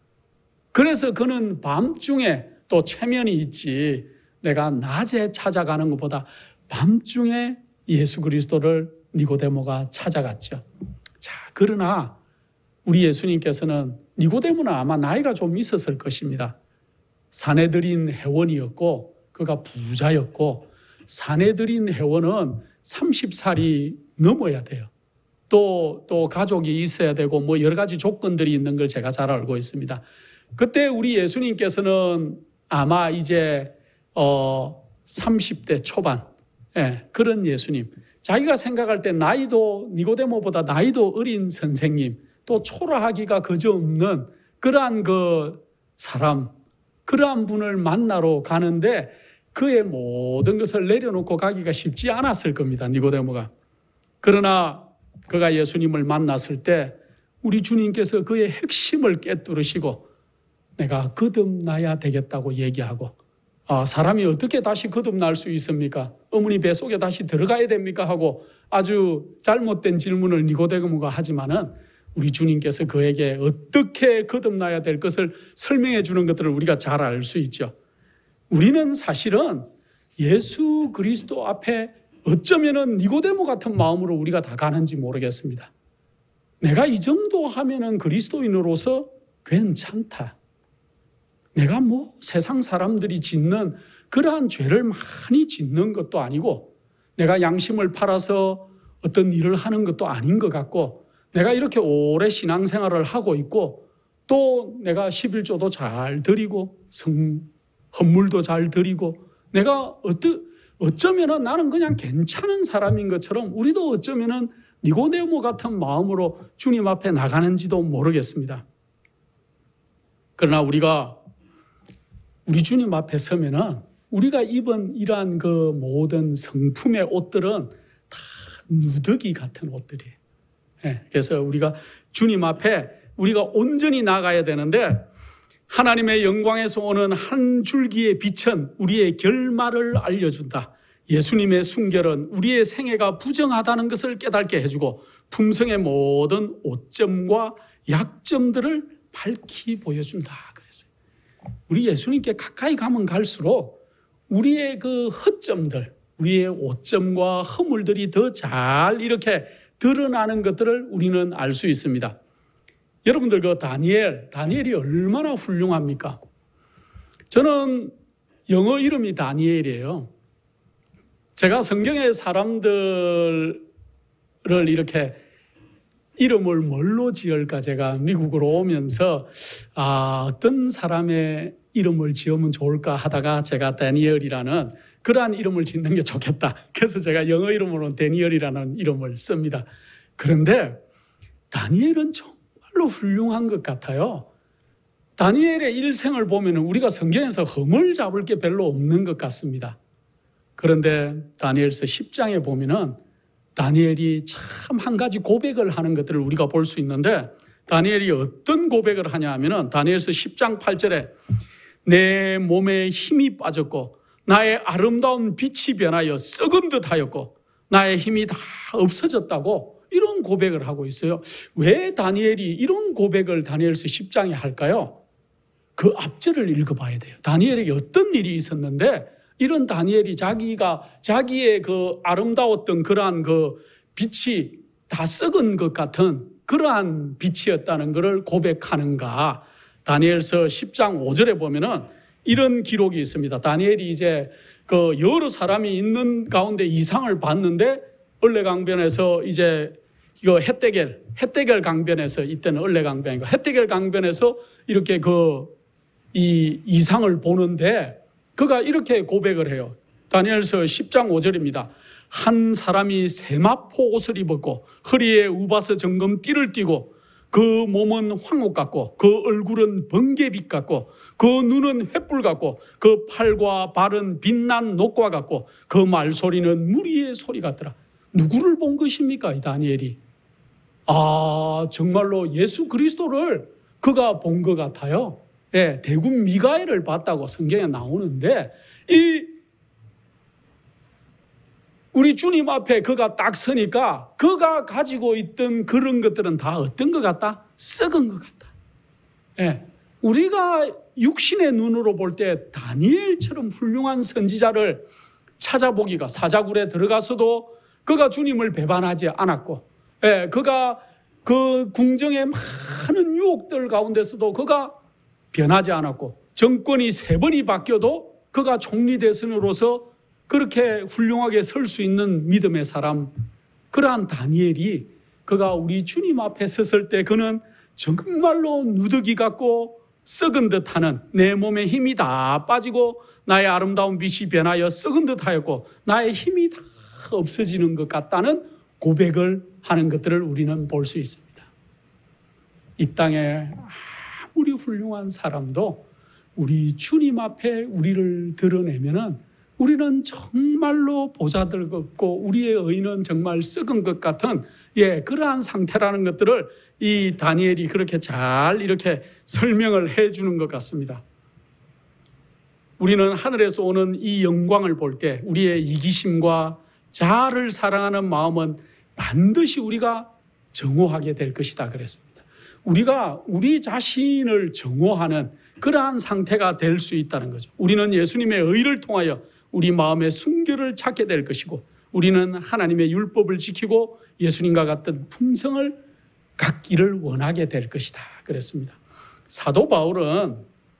그래서 그는 밤중에 또 체면이 있지, 내가 낮에 찾아가는 것보다 밤중에 예수 그리스도를 니고데모가 찾아갔죠. 자, 그러나 우리 예수님께서는, 니고데모는 아마 나이가 좀 있었을 것입니다. 사내들인 회원이었고 그가 부자였고, 사내들인 회원은 서른 살이 넘어야 돼요. 또, 또 가족이 있어야 되고 뭐 여러 가지 조건들이 있는 걸 제가 잘 알고 있습니다. 그때 우리 예수님께서는 아마 이제 어 삼십 대 초반, 예, 그런 예수님, 자기가 생각할 때 나이도 니고데모보다 나이도 어린 선생님, 또 초라하기가 그저없는 그러한 그 사람, 그러한 분을 만나러 가는데 그의 모든 것을 내려놓고 가기가 쉽지 않았을 겁니다. 니고데모가. 그러나 그가 예수님을 만났을 때 우리 주님께서 그의 핵심을 깨뚫으시고 내가 거듭나야 되겠다고 얘기하고, 아, 사람이 어떻게 다시 거듭날 수 있습니까? 어머니 뱃속에 다시 들어가야 됩니까? 하고 아주 잘못된 질문을 니고데모가 하지만은 우리 주님께서 그에게 어떻게 거듭나야 될 것을 설명해 주는 것들을 우리가 잘 알 수 있죠. 우리는 사실은 예수 그리스도 앞에 어쩌면은 니고데모 같은 마음으로 우리가 다 가는지 모르겠습니다. 내가 이 정도 하면은 그리스도인으로서 괜찮다. 내가 뭐 세상 사람들이 짓는 그러한 죄를 많이 짓는 것도 아니고, 내가 양심을 팔아서 어떤 일을 하는 것도 아닌 것 같고, 내가 이렇게 오래 신앙생활을 하고 있고, 또 내가 십일조도 잘 드리고 성, 헌물도 잘 드리고, 내가 어떠, 어쩌면은 나는 그냥 괜찮은 사람인 것처럼 우리도 어쩌면은 니고데모 같은 마음으로 주님 앞에 나가는지도 모르겠습니다. 그러나 우리가 우리 주님 앞에 서면은 우리가 입은 이러한 그 모든 성품의 옷들은 다 누더기 같은 옷들이에요. 네, 그래서 우리가 주님 앞에 우리가 온전히 나가야 되는데, 하나님의 영광에서 오는 한 줄기의 빛은 우리의 결말을 알려준다. 예수님의 순결은 우리의 생애가 부정하다는 것을 깨닫게 해주고 품성의 모든 오점과 약점들을 밝히 보여준다. 그랬어요. 우리 예수님께 가까이 가면 갈수록 우리의 그 허점들, 우리의 오점과 허물들이 더 잘 이렇게 드러나는 것들을 우리는 알 수 있습니다. 여러분들 그 다니엘, 다니엘이 얼마나 훌륭합니까? 저는 영어 이름이 다니엘이에요. 제가 성경의 사람들을 이렇게 이름을 뭘로 지을까 제가 미국으로 오면서 아, 어떤 사람의 이름을 지으면 좋을까 하다가 제가 다니엘이라는 그러한 이름을 짓는 게 좋겠다. 그래서 제가 영어 이름으로 다니엘이라는 이름을 씁니다. 그런데 다니엘은 정말로 훌륭한 것 같아요. 다니엘의 일생을 보면 우리가 성경에서 흠을 잡을 게 별로 없는 것 같습니다. 그런데 다니엘서 십 장에 보면은 다니엘이 참 한 가지 고백을 하는 것들을 우리가 볼 수 있는데, 다니엘이 어떤 고백을 하냐 하면은 다니엘서 십 장 팔 절에 내 몸에 힘이 빠졌고 나의 아름다운 빛이 변하여 썩은 듯 하였고 나의 힘이 다 없어졌다고 이런 고백을 하고 있어요. 왜 다니엘이 이런 고백을 다니엘서 십 장에 할까요? 그 앞절을 읽어봐야 돼요. 다니엘에게 어떤 일이 있었는데 이런 다니엘이 자기가 자기의 그 아름다웠던 그러한 그 빛이 다 썩은 것 같은 그러한 빛이었다는 것을 고백하는가. 다니엘서 십 장 오 절에 보면은 이런 기록이 있습니다. 다니엘이 이제 그 여러 사람이 있는 가운데 이상을 봤는데 얼레강변에서 이제 이거 헷대겔, 헷대겔 강변에서, 이때는 을레 강변이고 헷대겔 강변에서 이렇게 그 이 이상을 보는데 그가 이렇게 고백을 해요. 다니엘서 십 장 오 절입니다. 한 사람이 세마포 옷을 입었고 허리에 우바스 정금 띠를 띠고 그 몸은 황옥 같고 그 얼굴은 번개빛 같고 그 눈은 횃불 같고 그 팔과 발은 빛난 녹과 같고 그 말소리는 무리의 소리 같더라. 누구를 본 것입니까? 이 다니엘이. 아, 정말로 예수 그리스도를 그가 본 것 같아요. 네, 대군 미가엘을 봤다고 성경에 나오는데 이 우리 주님 앞에 그가 딱 서니까 그가 가지고 있던 그런 것들은 다 어떤 것 같다? 썩은 것 같다. 네, 우리가 육신의 눈으로 볼 때 다니엘처럼 훌륭한 선지자를 찾아보기가 사자굴에 들어가서도 그가 주님을 배반하지 않았고, 예, 그가 그 궁정의 많은 유혹들 가운데서도 그가 변하지 않았고, 정권이 세 번이 바뀌어도 그가 총리 대선으로서 그렇게 훌륭하게 설 수 있는 믿음의 사람, 그러한 다니엘이 그가 우리 주님 앞에 섰을 때 그는 정말로 누더기 같고 썩은 듯하는, 내 몸에 힘이 다 빠지고 나의 아름다운 빛이 변하여 썩은 듯하였고 나의 힘이 다 없어지는 것 같다는 고백을 하는 것들을 우리는 볼 수 있습니다. 이 땅에 아무리 훌륭한 사람도 우리 주님 앞에 우리를 드러내면은 우리는 정말로 보잘것없고 우리의 의는 정말 썩은 것 같은, 예, 그러한 상태라는 것들을 이 다니엘이 그렇게 잘 이렇게 설명을 해 주는 것 같습니다. 우리는 하늘에서 오는 이 영광을 볼 때 우리의 이기심과 자아를 사랑하는 마음은 반드시 우리가 정오하게 될 것이다 그랬습니다. 우리가 우리 자신을 정오하는 그러한 상태가 될 수 있다는 거죠. 우리는 예수님의 의를 통하여 우리 마음의 순결을 찾게 될 것이고, 우리는 하나님의 율법을 지키고 예수님과 같은 품성을 갖기를 원하게 될 것이다 그랬습니다. 사도 바울은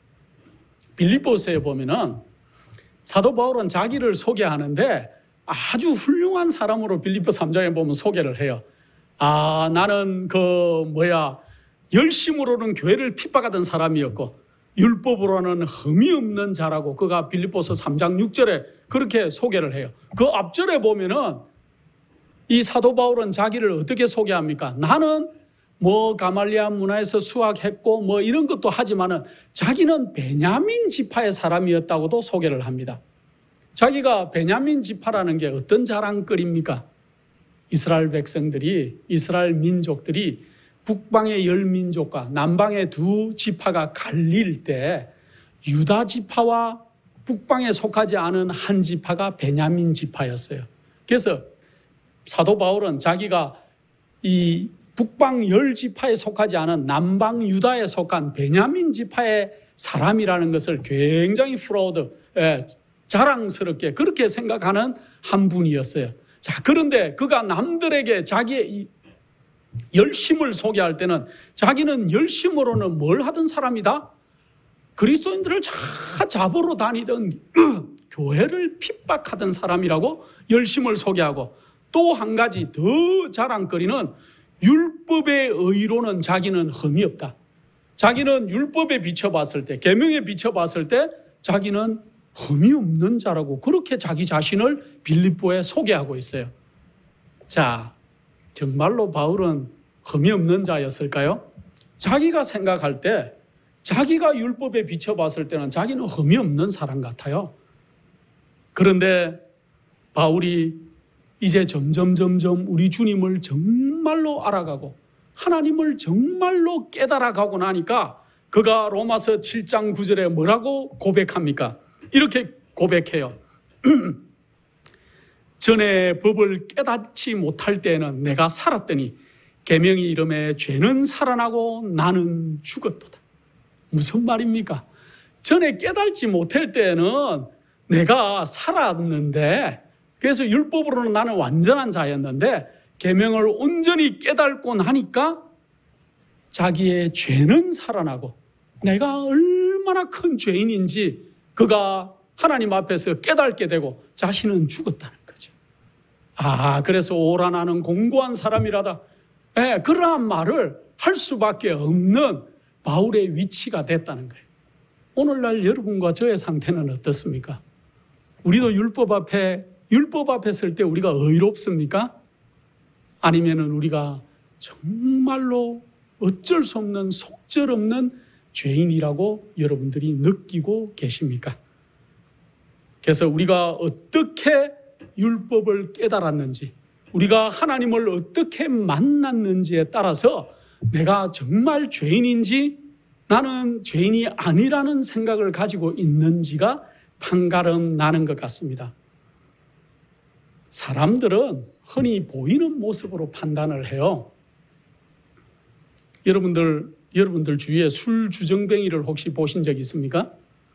빌립보서에 보면은 사도 바울은 자기를 소개하는데 아주 훌륭한 사람으로 빌립보 삼 장에 보면 소개를 해요. 아, 나는 그 뭐야 열심으로는 교회를 핍박하던 사람이었고 율법으로는 흠이 없는 자라고 그가 빌립보서 삼 장 육 절에 그렇게 소개를 해요. 그 앞절에 보면은 이 사도 바울은 자기를 어떻게 소개합니까? 나는 뭐 가말리아 문화에서 수학했고 뭐 이런 것도 하지만은 자기는 베냐민 지파의 사람이었다고도 소개를 합니다. 자기가 베냐민 지파라는 게 어떤 자랑거리입니까? 이스라엘 백성들이, 이스라엘 민족들이 북방의 열 민족과 남방의 두 지파가 갈릴 때 유다 지파와 북방에 속하지 않은 한 지파가 베냐민 지파였어요. 그래서 사도 바울은 자기가 이 북방 열 지파에 속하지 않은 남방 유다에 속한 베냐민 지파의 사람이라는 것을 굉장히 프라우드, 예, 자랑스럽게 그렇게 생각하는 한 분이었어요. 자, 그런데 그가 남들에게 자기의 이 열심을 소개할 때는 자기는 열심으로는 뭘 하던 사람이다? 그리스도인들을 다 잡으러 다니던 교회를 핍박하던 사람이라고 열심을 소개하고, 또 한 가지 더 자랑거리는 율법의 의로는 자기는 흠이 없다. 자기는 율법에 비춰봤을 때, 계명에 비춰봤을 때 자기는 흠이 없는 자라고 그렇게 자기 자신을 빌립보에 소개하고 있어요. 자, 정말로 바울은 흠이 없는 자였을까요? 자기가 생각할 때, 자기가 율법에 비춰봤을 때는 자기는 흠이 없는 사람 같아요. 그런데 바울이 이제 점점 점점 우리 주님을 정말로 알아가고 하나님을 정말로 깨달아가고 나니까 그가 로마서 칠 장 구 절에 뭐라고 고백합니까? 이렇게 고백해요. 전에 법을 깨닫지 못할 때에는 내가 살았더니 계명이 이름에 죄는 살아나고 나는 죽었도다. 무슨 말입니까? 전에 깨닫지 못할 때에는 내가 살았는데, 그래서 율법으로는 나는 완전한 자였는데 계명을 온전히 깨닫고 나니까 자기의 죄는 살아나고 내가 얼마나 큰 죄인인지 그가 하나님 앞에서 깨닫게 되고 자신은 죽었다는 거죠. 아, 그래서 오라 나는 공고한 사람이라다. 예, 그러한 말을 할 수밖에 없는 바울의 위치가 됐다는 거예요. 오늘날 여러분과 저의 상태는 어떻습니까? 우리도 율법 앞에 율법 앞에 설 때 우리가 의롭습니까? 아니면은 우리가 정말로 어쩔 수 없는 속절없는 죄인이라고 여러분들이 느끼고 계십니까? 그래서 우리가 어떻게 율법을 깨달았는지, 우리가 하나님을 어떻게 만났는지에 따라서 내가 정말 죄인인지 나는 죄인이 아니라는 생각을 가지고 있는지가 판가름 나는 것 같습니다. 사람들은 흔히 보이는 모습으로 판단을 해요. 여러분들, 여러분들 주위에 술 주정뱅이를 혹시 보신 적 있습니까?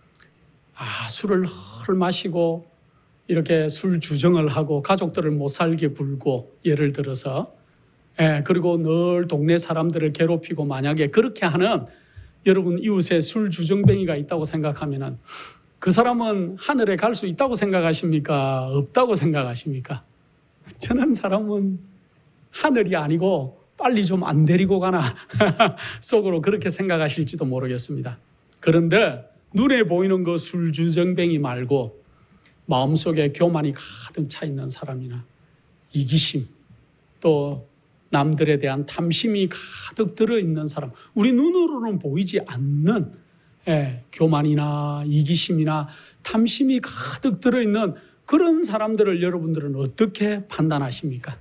아, 술을 헐 마시고 이렇게 술 주정을 하고 가족들을 못 살게 굴고, 예를 들어서 예, 그리고 늘 동네 사람들을 괴롭히고, 만약에 그렇게 하는 여러분 이웃에 술 주정뱅이가 있다고 생각하면은 그 사람은 하늘에 갈 수 있다고 생각하십니까? 없다고 생각하십니까? 저는 사람은 하늘이 아니고 빨리 좀 안 데리고 가나 속으로 그렇게 생각하실지도 모르겠습니다. 그런데 눈에 보이는 그 술주정뱅이 말고 마음속에 교만이 가득 차 있는 사람이나 이기심, 또 남들에 대한 탐심이 가득 들어있는 사람, 우리 눈으로는 보이지 않는 예, 교만이나 이기심이나 탐심이 가득 들어있는 그런 사람들을 여러분들은 어떻게 판단하십니까?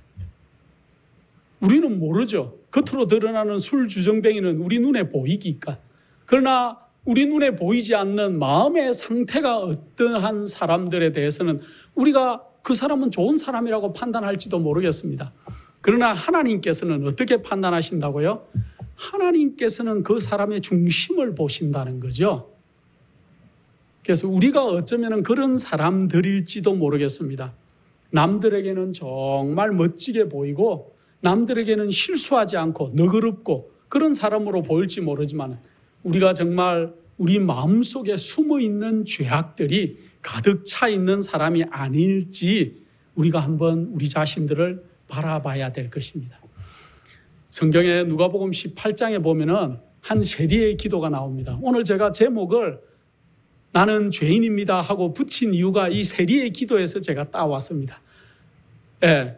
우리는 모르죠. 겉으로 드러나는 술주정뱅이는 우리 눈에 보이기까. 그러나 우리 눈에 보이지 않는 마음의 상태가 어떠한 사람들에 대해서는 우리가 그 사람은 좋은 사람이라고 판단할지도 모르겠습니다. 그러나 하나님께서는 어떻게 판단하신다고요? 하나님께서는 그 사람의 중심을 보신다는 거죠. 그래서 우리가 어쩌면 그런 사람들일지도 모르겠습니다. 남들에게는 정말 멋지게 보이고 남들에게는 실수하지 않고 너그럽고 그런 사람으로 보일지 모르지만 우리가 정말 우리 마음속에 숨어있는 죄악들이 가득 차 있는 사람이 아닐지 우리가 한번 우리 자신들을 바라봐야 될 것입니다. 성경에 누가복음 십팔 장에 보면은 한 세리의 기도가 나옵니다. 오늘 제가 제목을 나는 죄인입니다 하고 붙인 이유가 이 세리의 기도에서 제가 따왔습니다. 예.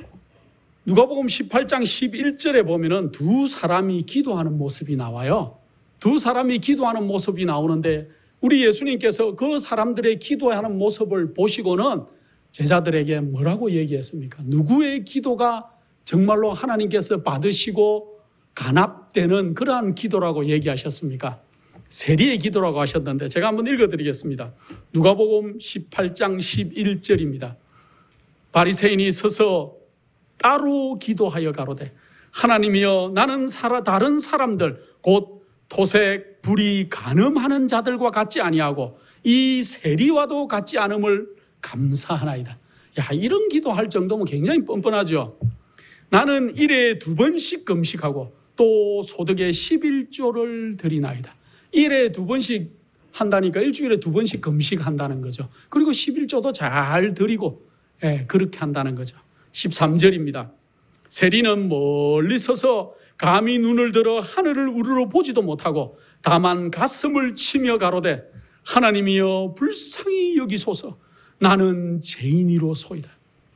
누가복음 십팔 장 십일 절에 보면은 두 사람이 기도하는 모습이 나와요. 두 사람이 기도하는 모습이 나오는데 우리 예수님께서 그 사람들의 기도하는 모습을 보시고는 제자들에게 뭐라고 얘기했습니까? 누구의 기도가 정말로 하나님께서 받으시고 간합되는 그러한 기도라고 얘기하셨습니까? 세리의 기도라고 하셨는데 제가 한번 읽어드리겠습니다. 누가복음 십팔 장 십일 절입니다. 바리새인이 서서 따로 기도하여 가로되 하나님이여 나는 살아 다른 사람들 곧 토색, 불의, 간음하는 자들과 같지 아니하고 이 세리와도 같지 않음을 감사하나이다. 야, 이런 기도할 정도면 굉장히 뻔뻔하죠. 나는 일에 두 번씩 금식하고 또 소득의 십일조를 드리나이다. 일에 두 번씩 한다니까 일주일에 두 번씩 금식한다는 거죠. 그리고 십일조도 잘 드리고 예, 그렇게 한다는 거죠. 십삼 절입니다. 세리는 멀리 서서 감히 눈을 들어 하늘을 우러러 보지도 못하고 다만 가슴을 치며 가로되 하나님이여 불쌍히 여기소서 나는 죄인이로소이다.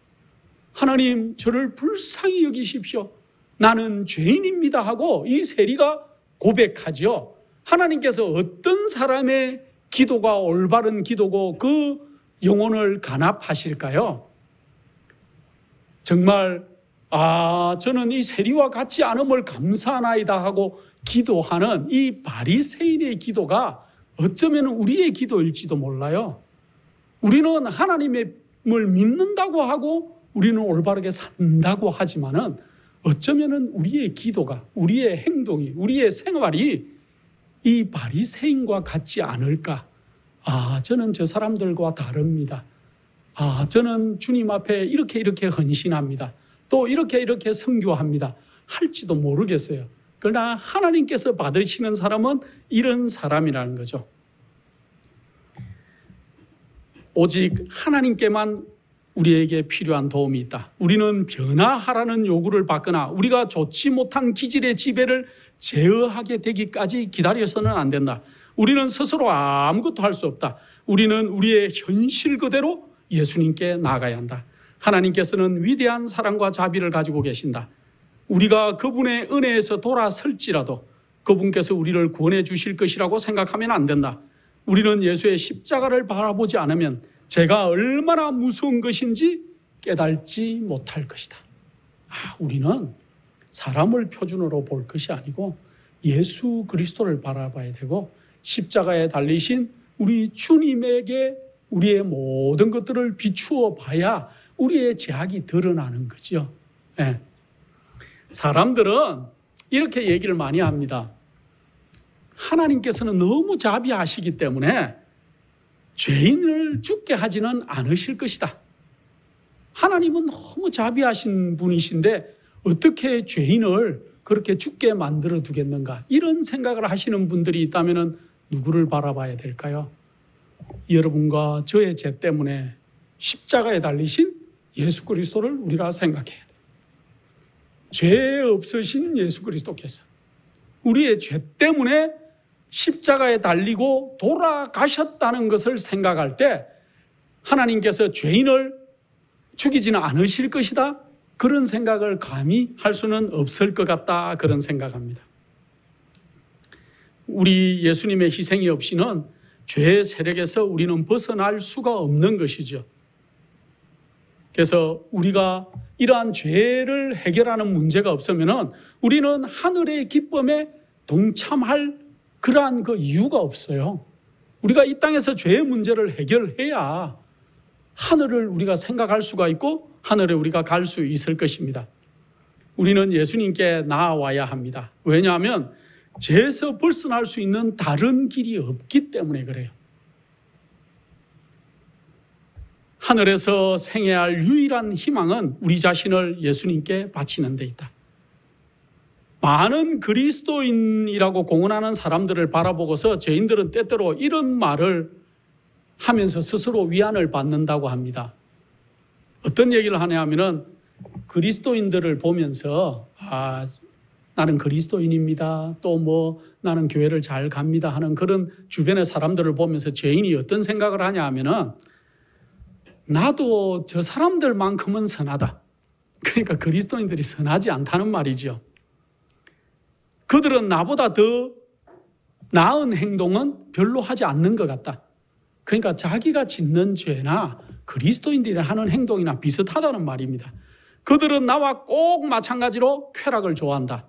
하나님 저를 불쌍히 여기십시오. 나는 죄인입니다 하고 이 세리가 고백하죠. 하나님께서 어떤 사람의 기도가 올바른 기도고 그 영혼을 간합하실까요? 정말 아 저는 이 세리와 같지 않음을 감사하나이다 하고 기도하는 이 바리새인의 기도가 어쩌면 우리의 기도일지도 몰라요. 우리는 하나님을 믿는다고 하고 우리는 올바르게 산다고 하지만은 어쩌면 우리의 기도가 우리의 행동이 우리의 생활이 이 바리새인과 같지 않을까. 아 저는 저 사람들과 다릅니다. 아 저는 주님 앞에 이렇게 이렇게 헌신합니다. 또 이렇게 이렇게 선교합니다. 할지도 모르겠어요. 그러나 하나님께서 받으시는 사람은 이런 사람이라는 거죠. 오직 하나님께만 우리에게 필요한 도움이 있다. 우리는 변화하라는 요구를 받거나 우리가 좋지 못한 기질의 지배를 제어하게 되기까지 기다려서는 안 된다. 우리는 스스로 아무것도 할 수 없다. 우리는 우리의 현실 그대로 예수님께 나아가야 한다. 하나님께서는 위대한 사랑과 자비를 가지고 계신다. 우리가 그분의 은혜에서 돌아설지라도 그분께서 우리를 구원해 주실 것이라고 생각하면 안 된다. 우리는 예수의 십자가를 바라보지 않으면 죄가 얼마나 무서운 것인지 깨달지 못할 것이다. 아, 우리는 사람을 표준으로 볼 것이 아니고 예수 그리스도를 바라봐야 되고 십자가에 달리신 우리 주님에게 우리의 모든 것들을 비추어 봐야 우리의 죄악이 드러나는 거죠. 네. 사람들은 이렇게 얘기를 많이 합니다. 하나님께서는 너무 자비하시기 때문에 죄인을 죽게 하지는 않으실 것이다. 하나님은 너무 자비하신 분이신데 어떻게 죄인을 그렇게 죽게 만들어 두겠는가? 이런 생각을 하시는 분들이 있다면 누구를 바라봐야 될까요? 여러분과 저의 죄 때문에 십자가에 달리신 예수 그리스도를 우리가 생각해야 돼요. 죄 없으신 예수 그리스도께서 우리의 죄 때문에 십자가에 달리고 돌아가셨다는 것을 생각할 때 하나님께서 죄인을 죽이지는 않으실 것이다. 그런 생각을 감히 할 수는 없을 것 같다. 그런 생각합니다. 우리 예수님의 희생이 없이는 죄의 세력에서 우리는 벗어날 수가 없는 것이죠. 그래서 우리가 이러한 죄를 해결하는 문제가 없으면 우리는 하늘의 기쁨에 동참할 그러한 그 이유가 없어요. 우리가 이 땅에서 죄의 문제를 해결해야 하늘을 우리가 생각할 수가 있고 하늘에 우리가 갈 수 있을 것입니다. 우리는 예수님께 나아와야 합니다. 왜냐하면 죄에서 벗어날 수 있는 다른 길이 없기 때문에 그래요. 하늘에서 생애할 할 유일한 희망은 우리 자신을 예수님께 바치는 데 있다. 많은 그리스도인이라고 공언하는 사람들을 바라보고서 죄인들은 때때로 이런 말을 하면서 스스로 위안을 받는다고 합니다. 어떤 얘기를 하냐 하면은 그리스도인들을 보면서 아, 나는 그리스도인입니다. 또 뭐 나는 교회를 잘 갑니다 하는 그런 주변의 사람들을 보면서 죄인이 어떤 생각을 하냐 하면은 나도 저 사람들만큼은 선하다. 그러니까 그리스도인들이 선하지 않다는 말이죠. 그들은 나보다 더 나은 행동은 별로 하지 않는 것 같다. 그러니까 자기가 짓는 죄나 그리스도인들이 하는 행동이나 비슷하다는 말입니다. 그들은 나와 꼭 마찬가지로 쾌락을 좋아한다.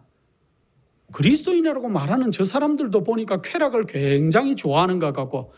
그리스도인이라고 말하는 저 사람들도 보니까 쾌락을 굉장히 좋아하는 것 같고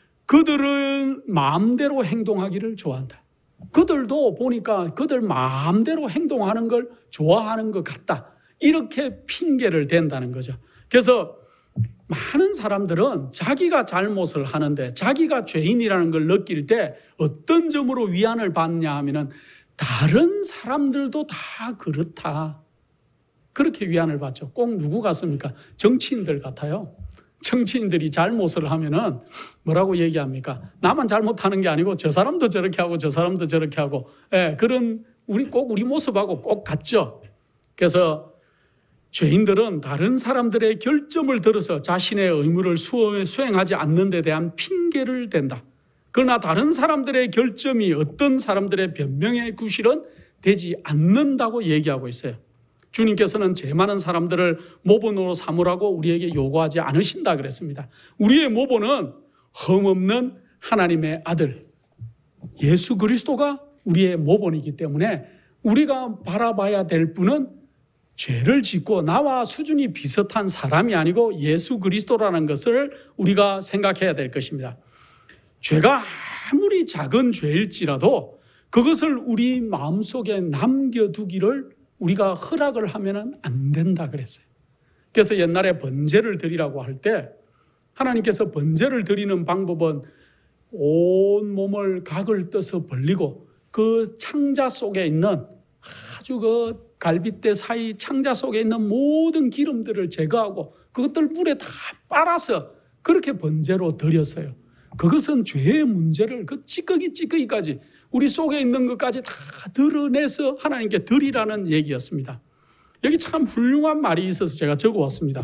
그들은 마음대로 행동하기를 좋아한다. 그들도 보니까 그들 마음대로 행동하는 걸 좋아하는 것 같다. 이렇게 핑계를 댄다는 거죠. 그래서 많은 사람들은 자기가 잘못을 하는데 자기가 죄인이라는 걸 느낄 때 어떤 점으로 위안을 받냐 하면은 다른 사람들도 다 그렇다. 그렇게 위안을 받죠. 꼭 누구 같습니까? 정치인들 같아요. 정치인들이 잘못을 하면은 뭐라고 얘기합니까? 나만 잘못하는 게 아니고 저 사람도 저렇게 하고 저 사람도 저렇게 하고 예, 그런 우리 꼭 우리 모습하고 꼭 같죠. 그래서 죄인들은 다른 사람들의 결점을 들어서 자신의 의무를 수행하지 않는 데 대한 핑계를 댄다. 그러나 다른 사람들의 결점이 어떤 사람들의 변명의 구실은 되지 않는다고 얘기하고 있어요. 주님께서는 죄 많은 사람들을 모본으로 삼으라고 우리에게 요구하지 않으신다 그랬습니다. 우리의 모본은 흠없는 하나님의 아들 예수 그리스도가 우리의 모본이기 때문에 우리가 바라봐야 될 분은 죄를 짓고 나와 수준이 비슷한 사람이 아니고 예수 그리스도라는 것을 우리가 생각해야 될 것입니다. 죄가 아무리 작은 죄일지라도 그것을 우리 마음속에 남겨두기를 우리가 허락을 하면 안 된다 그랬어요. 그래서 옛날에 번제를 드리라고 할 때 하나님께서 번제를 드리는 방법은 온 몸을 각을 떠서 벌리고 그 창자 속에 있는 아주 그 갈빗대 사이 창자 속에 있는 모든 기름들을 제거하고 그것들 물에 다 빨아서 그렇게 번제로 드렸어요. 그것은 죄의 문제를 그 찌꺼기 찌꺼기까지 우리 속에 있는 것까지 다 드러내서 하나님께 드리라는 얘기였습니다. 여기 참 훌륭한 말이 있어서 제가 적어왔습니다.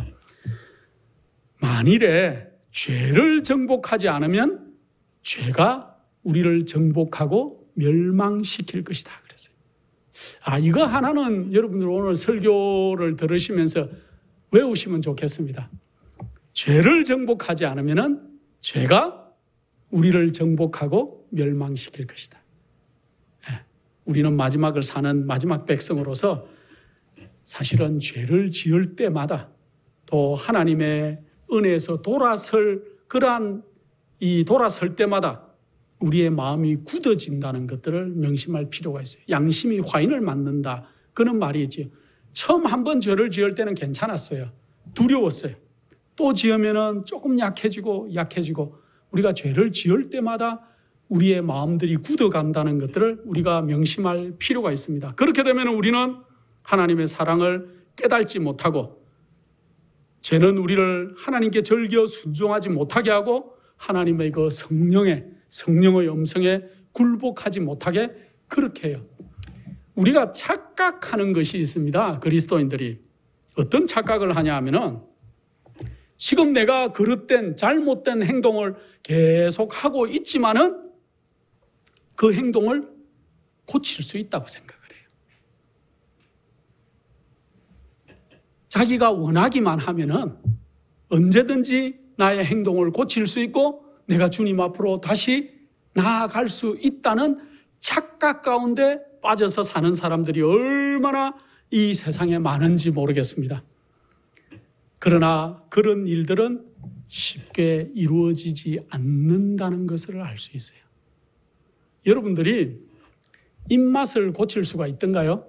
만일에 죄를 정복하지 않으면 죄가 우리를 정복하고 멸망시킬 것이다 그랬어요. 아, 이거 하나는 여러분들 오늘 설교를 들으시면서 외우시면 좋겠습니다. 죄를 정복하지 않으면 죄가 우리를 정복하고 멸망시킬 것이다. 예, 우리는 마지막을 사는 마지막 백성으로서 사실은 죄를 지을 때마다 또 하나님의 은혜에서 돌아설 그러한 이 돌아설 때마다 우리의 마음이 굳어진다는 것들을 명심할 필요가 있어요. 양심이 화인을 맞는다. 그런 말이 있죠. 처음 한 번 죄를 지을 때는 괜찮았어요. 두려웠어요. 또 지으면은 조금 약해지고 약해지고 우리가 죄를 지을 때마다 우리의 마음들이 굳어간다는 것들을 우리가 명심할 필요가 있습니다. 그렇게 되면 우리는 하나님의 사랑을 깨닫지 못하고 죄는 우리를 하나님께 절겨 순종하지 못하게 하고 하나님의 그 성령의 성령의 음성에 굴복하지 못하게 그렇게 해요. 우리가 착각하는 것이 있습니다. 그리스도인들이 어떤 착각을 하냐 하면은 지금 내가 그릇된 잘못된 행동을 계속 하고 있지만은 그 행동을 고칠 수 있다고 생각을 해요. 자기가 원하기만 하면은 언제든지 나의 행동을 고칠 수 있고 내가 주님 앞으로 다시 나아갈 수 있다는 착각 가운데 빠져서 사는 사람들이 얼마나 이 세상에 많은지 모르겠습니다. 그러나 그런 일들은 쉽게 이루어지지 않는다는 것을 알 수 있어요. 여러분들이 입맛을 고칠 수가 있던가요?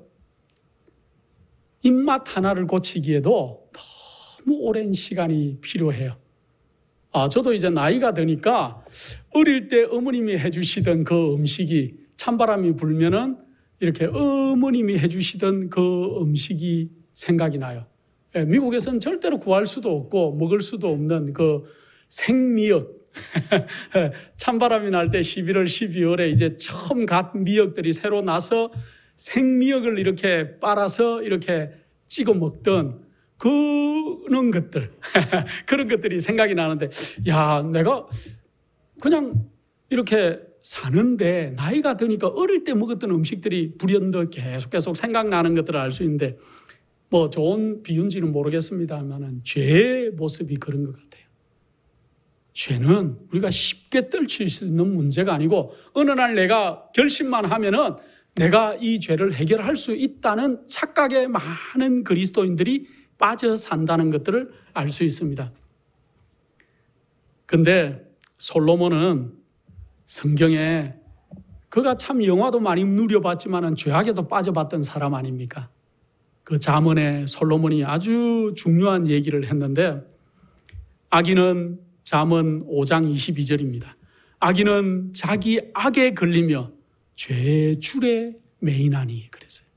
입맛 하나를 고치기에도 너무 오랜 시간이 필요해요. 아, 저도 이제 나이가 드니까 어릴 때 어머님이 해주시던 그 음식이 찬바람이 불면은 이렇게 어머님이 해주시던 그 음식이 생각이 나요. 예, 미국에서는 절대로 구할 수도 없고 먹을 수도 없는 그 생미역. 찬바람이 날 때 십일월, 십이월에 이제 처음 갓 미역들이 새로 나서 생미역을 이렇게 빨아서 이렇게 찍어 먹던 그런 것들, 그런 것들이 생각이 나는데, 야, 내가 그냥 이렇게 사는데 나이가 드니까 어릴 때 먹었던 음식들이 불현듯 계속 계속 생각나는 것들을 알 수 있는데, 뭐 좋은 비유인지는 모르겠습니다만은 죄의 모습이 그런 것 같아요. 죄는 우리가 쉽게 떨칠 수 있는 문제가 아니고 어느 날 내가 결심만 하면은 내가 이 죄를 해결할 수 있다는 착각에 많은 그리스도인들이 빠져 산다는 것들을 알 수 있습니다. 근데 솔로몬은 성경에 그가 참 영화도 많이 누려봤지만은 죄악에도 빠져봤던 사람 아닙니까? 그 잠언에 솔로몬이 아주 중요한 얘기를 했는데, 악인은 잠언 오 장 이십이 절입니다. 악인은 자기 악에 걸리며 죄의 줄에 매이나니 그랬어요.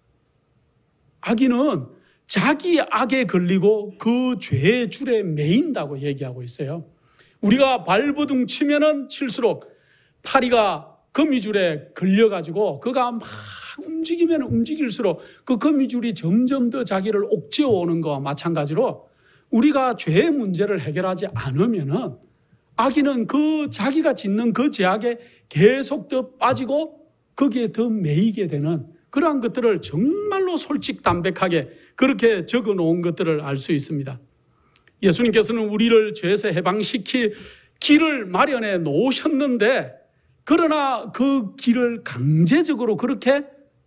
악인은 자기 악에 걸리고 그 죄의 줄에 매인다고 얘기하고 있어요. 우리가 발버둥 치면은 칠수록 파리가 거미줄에 걸려가지고 그가 막 움직이면 움직일수록 그 거미줄이 점점 더 자기를 옥죄어 오는 것과 마찬가지로 우리가 죄의 문제를 해결하지 않으면은 악인은 그 자기가 짓는 그 죄악에 계속 더 빠지고 거기에 더 매이게 되는 그러한 것들을 정말로 솔직담백하게 그렇게 적어 놓은 것들을 알 수 있습니다. 예수님께서는 우리를 죄에서 해방시킬 길을 마련해 놓으셨는데, 그러나 그 길을 강제적으로 그렇게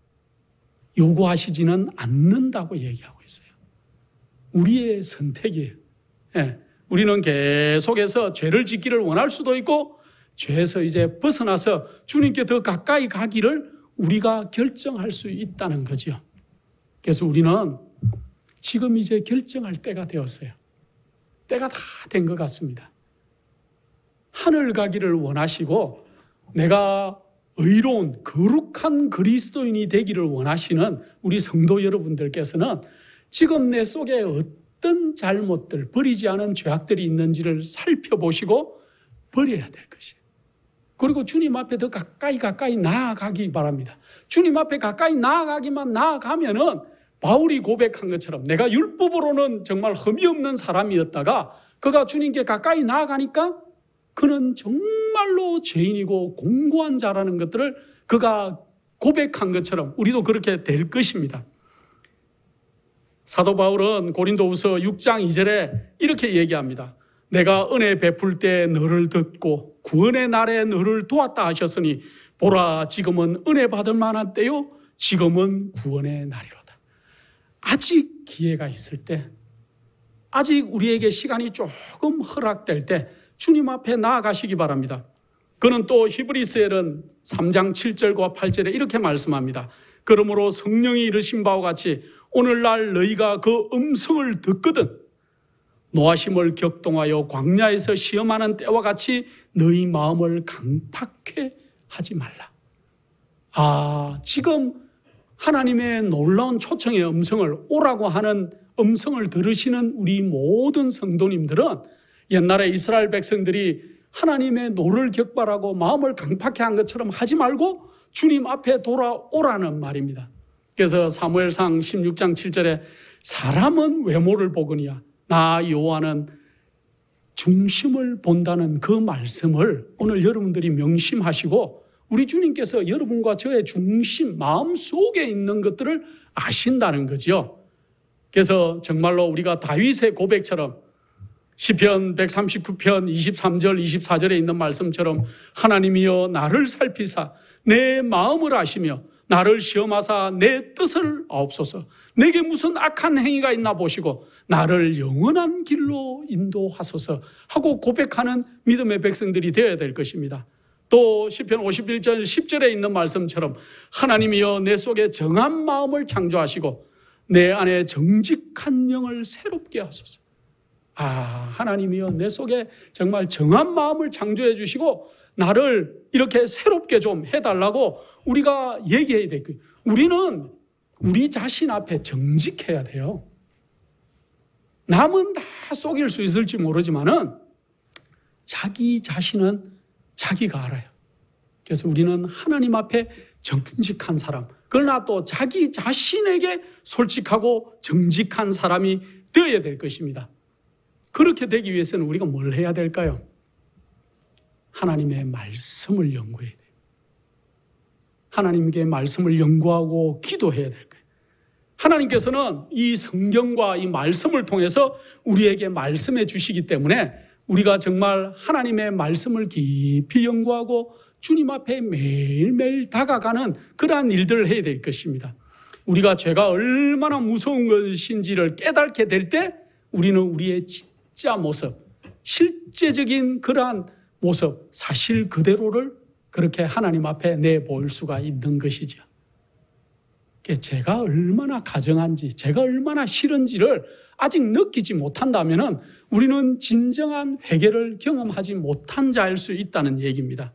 요구하시지는 않는다고 얘기하고 있어요. 우리의 선택이에요. 예, 우리는 계속해서 죄를 짓기를 원할 수도 있고 죄에서 이제 벗어나서 주님께 더 가까이 가기를 우리가 결정할 수 있다는 거죠. 그래서 우리는 지금 이제 결정할 때가 되었어요. 때가 다 된 것 같습니다. 하늘 가기를 원하시고 내가 의로운 거룩한 그리스도인이 되기를 원하시는 우리 성도 여러분들께서는 지금 내 속에 어떤 잘못들, 버리지 않은 죄악들이 있는지를 살펴보시고 버려야 될 거예요. 그리고 주님 앞에 더 가까이 가까이 나아가기 바랍니다. 주님 앞에 가까이 나아가기만 나아가면은 바울이 고백한 것처럼 내가 율법으로는 정말 흠이 없는 사람이었다가 그가 주님께 가까이 나아가니까 그는 정말로 죄인이고 공고한 자라는 것들을 그가 고백한 것처럼 우리도 그렇게 될 것입니다. 사도 바울은 고린도후서 육 장 이 절에 이렇게 얘기합니다. 내가 은혜 베풀 때 너를 듣고 구원의 날에 너를 도왔다 하셨으니 보라 지금은 은혜 받을 만한 때요 지금은 구원의 날이로다. 아직 기회가 있을 때, 아직 우리에게 시간이 조금 허락될 때 주님 앞에 나아가시기 바랍니다. 그는 또 히브리서에는 삼 장 칠 절과 팔 절에 이렇게 말씀합니다. 그러므로 성령이 이르신 바와 같이 오늘날 너희가 그 음성을 듣거든 노하심을 격동하여 광야에서 시험하는 때와 같이 너희 마음을 강팍해 하지 말라. 아, 지금 하나님의 놀라운 초청의 음성을, 오라고 하는 음성을 들으시는 우리 모든 성도님들은 옛날에 이스라엘 백성들이 하나님의 노를 격발하고 마음을 강팍해 한 것처럼 하지 말고 주님 앞에 돌아오라는 말입니다. 그래서 사무엘상 십육 장 칠 절에 사람은 외모를 보거니와 나 여호와는 중심을 본다는 그 말씀을 오늘 여러분들이 명심하시고 우리 주님께서 여러분과 저의 중심, 마음속에 있는 것들을 아신다는 거죠. 그래서 정말로 우리가 다윗의 고백처럼 시편 백삼십구 편 이십삼 절 이십사 절에 있는 말씀처럼 하나님이여 나를 살피사 내 마음을 아시며 나를 시험하사 내 뜻을 아옵소서. 내게 무슨 악한 행위가 있나 보시고 나를 영원한 길로 인도하소서 하고 고백하는 믿음의 백성들이 되어야 될 것입니다. 또 시편 오십일 절 십 절에 있는 말씀처럼 하나님이여 내 속에 정한 마음을 창조하시고 내 안에 정직한 영을 새롭게 하소서. 아, 하나님이여 내 속에 정말 정한 마음을 창조해 주시고 나를 이렇게 새롭게 좀 해달라고 우리가 얘기해야 될 거예요. 우리는 우리 자신 앞에 정직해야 돼요. 남은 다 속일 수 있을지 모르지만은 자기 자신은 자기가 알아요. 그래서 우리는 하나님 앞에 정직한 사람, 그러나 또 자기 자신에게 솔직하고 정직한 사람이 되어야 될 것입니다. 그렇게 되기 위해서는 우리가 뭘 해야 될까요? 하나님의 말씀을 연구해야 돼요. 하나님께 말씀을 연구하고 기도해야 될 거예요. 하나님께서는 이 성경과 이 말씀을 통해서 우리에게 말씀해 주시기 때문에 우리가 정말 하나님의 말씀을 깊이 연구하고 주님 앞에 매일매일 다가가는 그러한 일들을 해야 될 것입니다. 우리가 죄가 얼마나 무서운 것인지를 깨닫게 될 때 우리는 우리의 진짜 모습, 실제적인 그러한 모습, 사실 그대로를 그렇게 하나님 앞에 내보일 수가 있는 것이죠. 제가 얼마나 가정한지, 제가 얼마나 싫은지를 아직 느끼지 못한다면 우리는 진정한 회개를 경험하지 못한 자일 수 있다는 얘기입니다.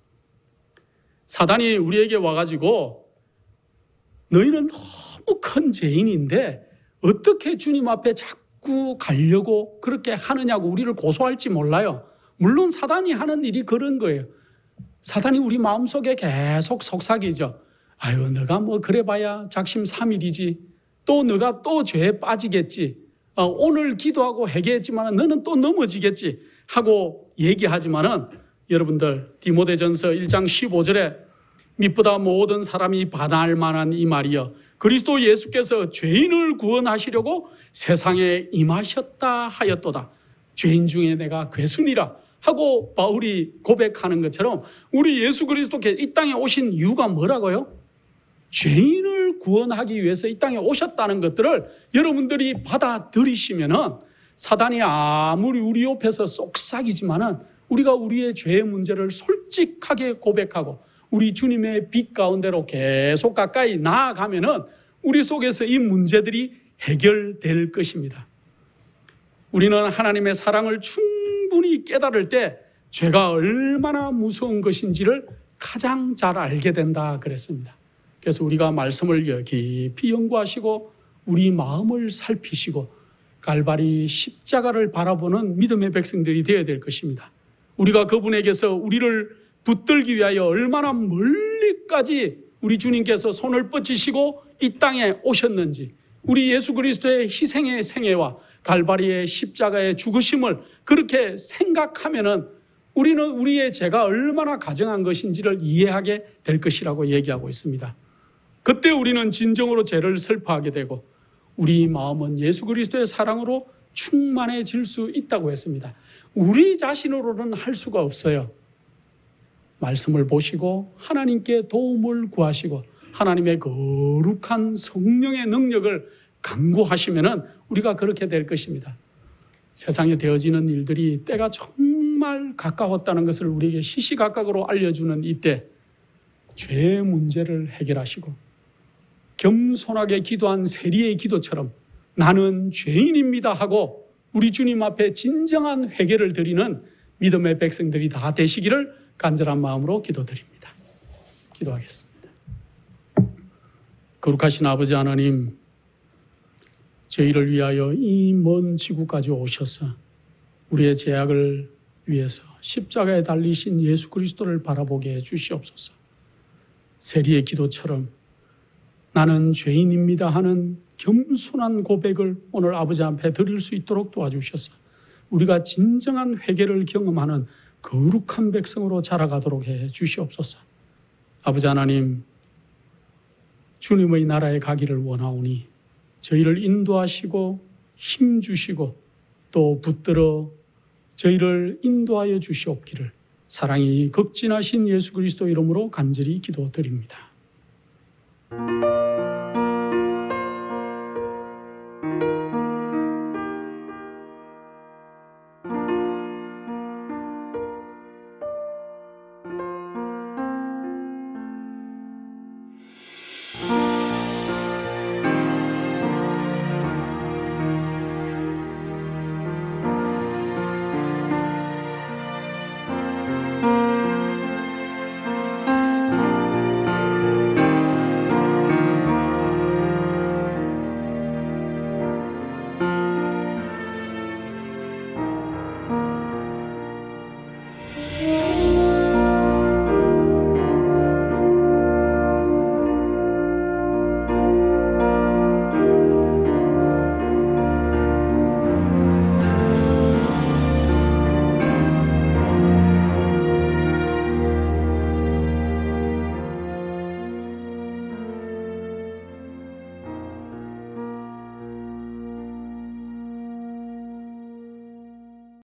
사단이 우리에게 와가지고 너희는 너무 큰 죄인인데 어떻게 주님 앞에 자꾸 가려고 그렇게 하느냐고 우리를 고소할지 몰라요. 물론 사단이 하는 일이 그런 거예요. 사단이 우리 마음속에 계속 속삭이죠. 아유, 너가 뭐 그래봐야 작심 삼 일이지. 또 너가 또 죄에 빠지겠지. 어, 오늘 기도하고 회개했지만 너는 또 넘어지겠지 하고 얘기하지만은 여러분들 디모데전서 일 장 십오 절에 믿보다 모든 사람이 반할 만한 이 말이여 그리스도 예수께서 죄인을 구원하시려고 세상에 임하셨다 하였도다. 죄인 중에 내가 괴순이라 하고 바울이 고백하는 것처럼 우리 예수 그리스도께서 이 땅에 오신 이유가 뭐라고요? 죄인을 구원하기 위해서 이 땅에 오셨다는 것들을 여러분들이 받아들이시면은 사단이 아무리 우리 옆에서 쏙싹이지만은 우리가 우리의 죄의 문제를 솔직하게 고백하고 우리 주님의 빛 가운데로 계속 가까이 나아가면은 우리 속에서 이 문제들이 해결될 것입니다. 우리는 하나님의 사랑을 충분히 깨달을 때 죄가 얼마나 무서운 것인지를 가장 잘 알게 된다 그랬습니다. 그래서 우리가 말씀을 깊이 연구하시고 우리 마음을 살피시고 갈바리 십자가를 바라보는 믿음의 백성들이 되어야 될 것입니다. 우리가 그분에게서 우리를 붙들기 위하여 얼마나 멀리까지 우리 주님께서 손을 뻗치시고 이 땅에 오셨는지, 우리 예수 그리스도의 희생의 생애와 갈바리의 십자가의 죽으심을 그렇게 생각하면은 우리는 우리의 죄가 얼마나 가증한 것인지를 이해하게 될 것이라고 얘기하고 있습니다. 그때 우리는 진정으로 죄를 슬퍼하게 되고 우리 마음은 예수 그리스도의 사랑으로 충만해질 수 있다고 했습니다. 우리 자신으로는 할 수가 없어요. 말씀을 보시고 하나님께 도움을 구하시고 하나님의 거룩한 성령의 능력을 간구하시면은 우리가 그렇게 될 것입니다. 세상에 되어지는 일들이 때가 정말 가까웠다는 것을 우리에게 시시각각으로 알려주는 이때 죄의 문제를 해결하시고 겸손하게 기도한 세리의 기도처럼 나는 죄인입니다 하고 우리 주님 앞에 진정한 회개를 드리는 믿음의 백성들이 다 되시기를 간절한 마음으로 기도드립니다. 기도하겠습니다. 거룩하신 아버지 하나님, 저희를 위하여 이 먼 지구까지 오셔서 우리의 죄악을 위해서 십자가에 달리신 예수 그리스도를 바라보게 해 주시옵소서. 세리의 기도처럼 나는 죄인입니다 하는 겸손한 고백을 오늘 아버지 앞에 드릴 수 있도록 도와주셔서 우리가 진정한 회개를 경험하는 거룩한 백성으로 자라가도록 해 주시옵소서. 아버지 하나님, 주님의 나라에 가기를 원하오니 저희를 인도하시고 힘주시고 또 붙들어 저희를 인도하여 주시옵기를 사랑이 극진하신 예수 그리스도 이름으로 간절히 기도드립니다.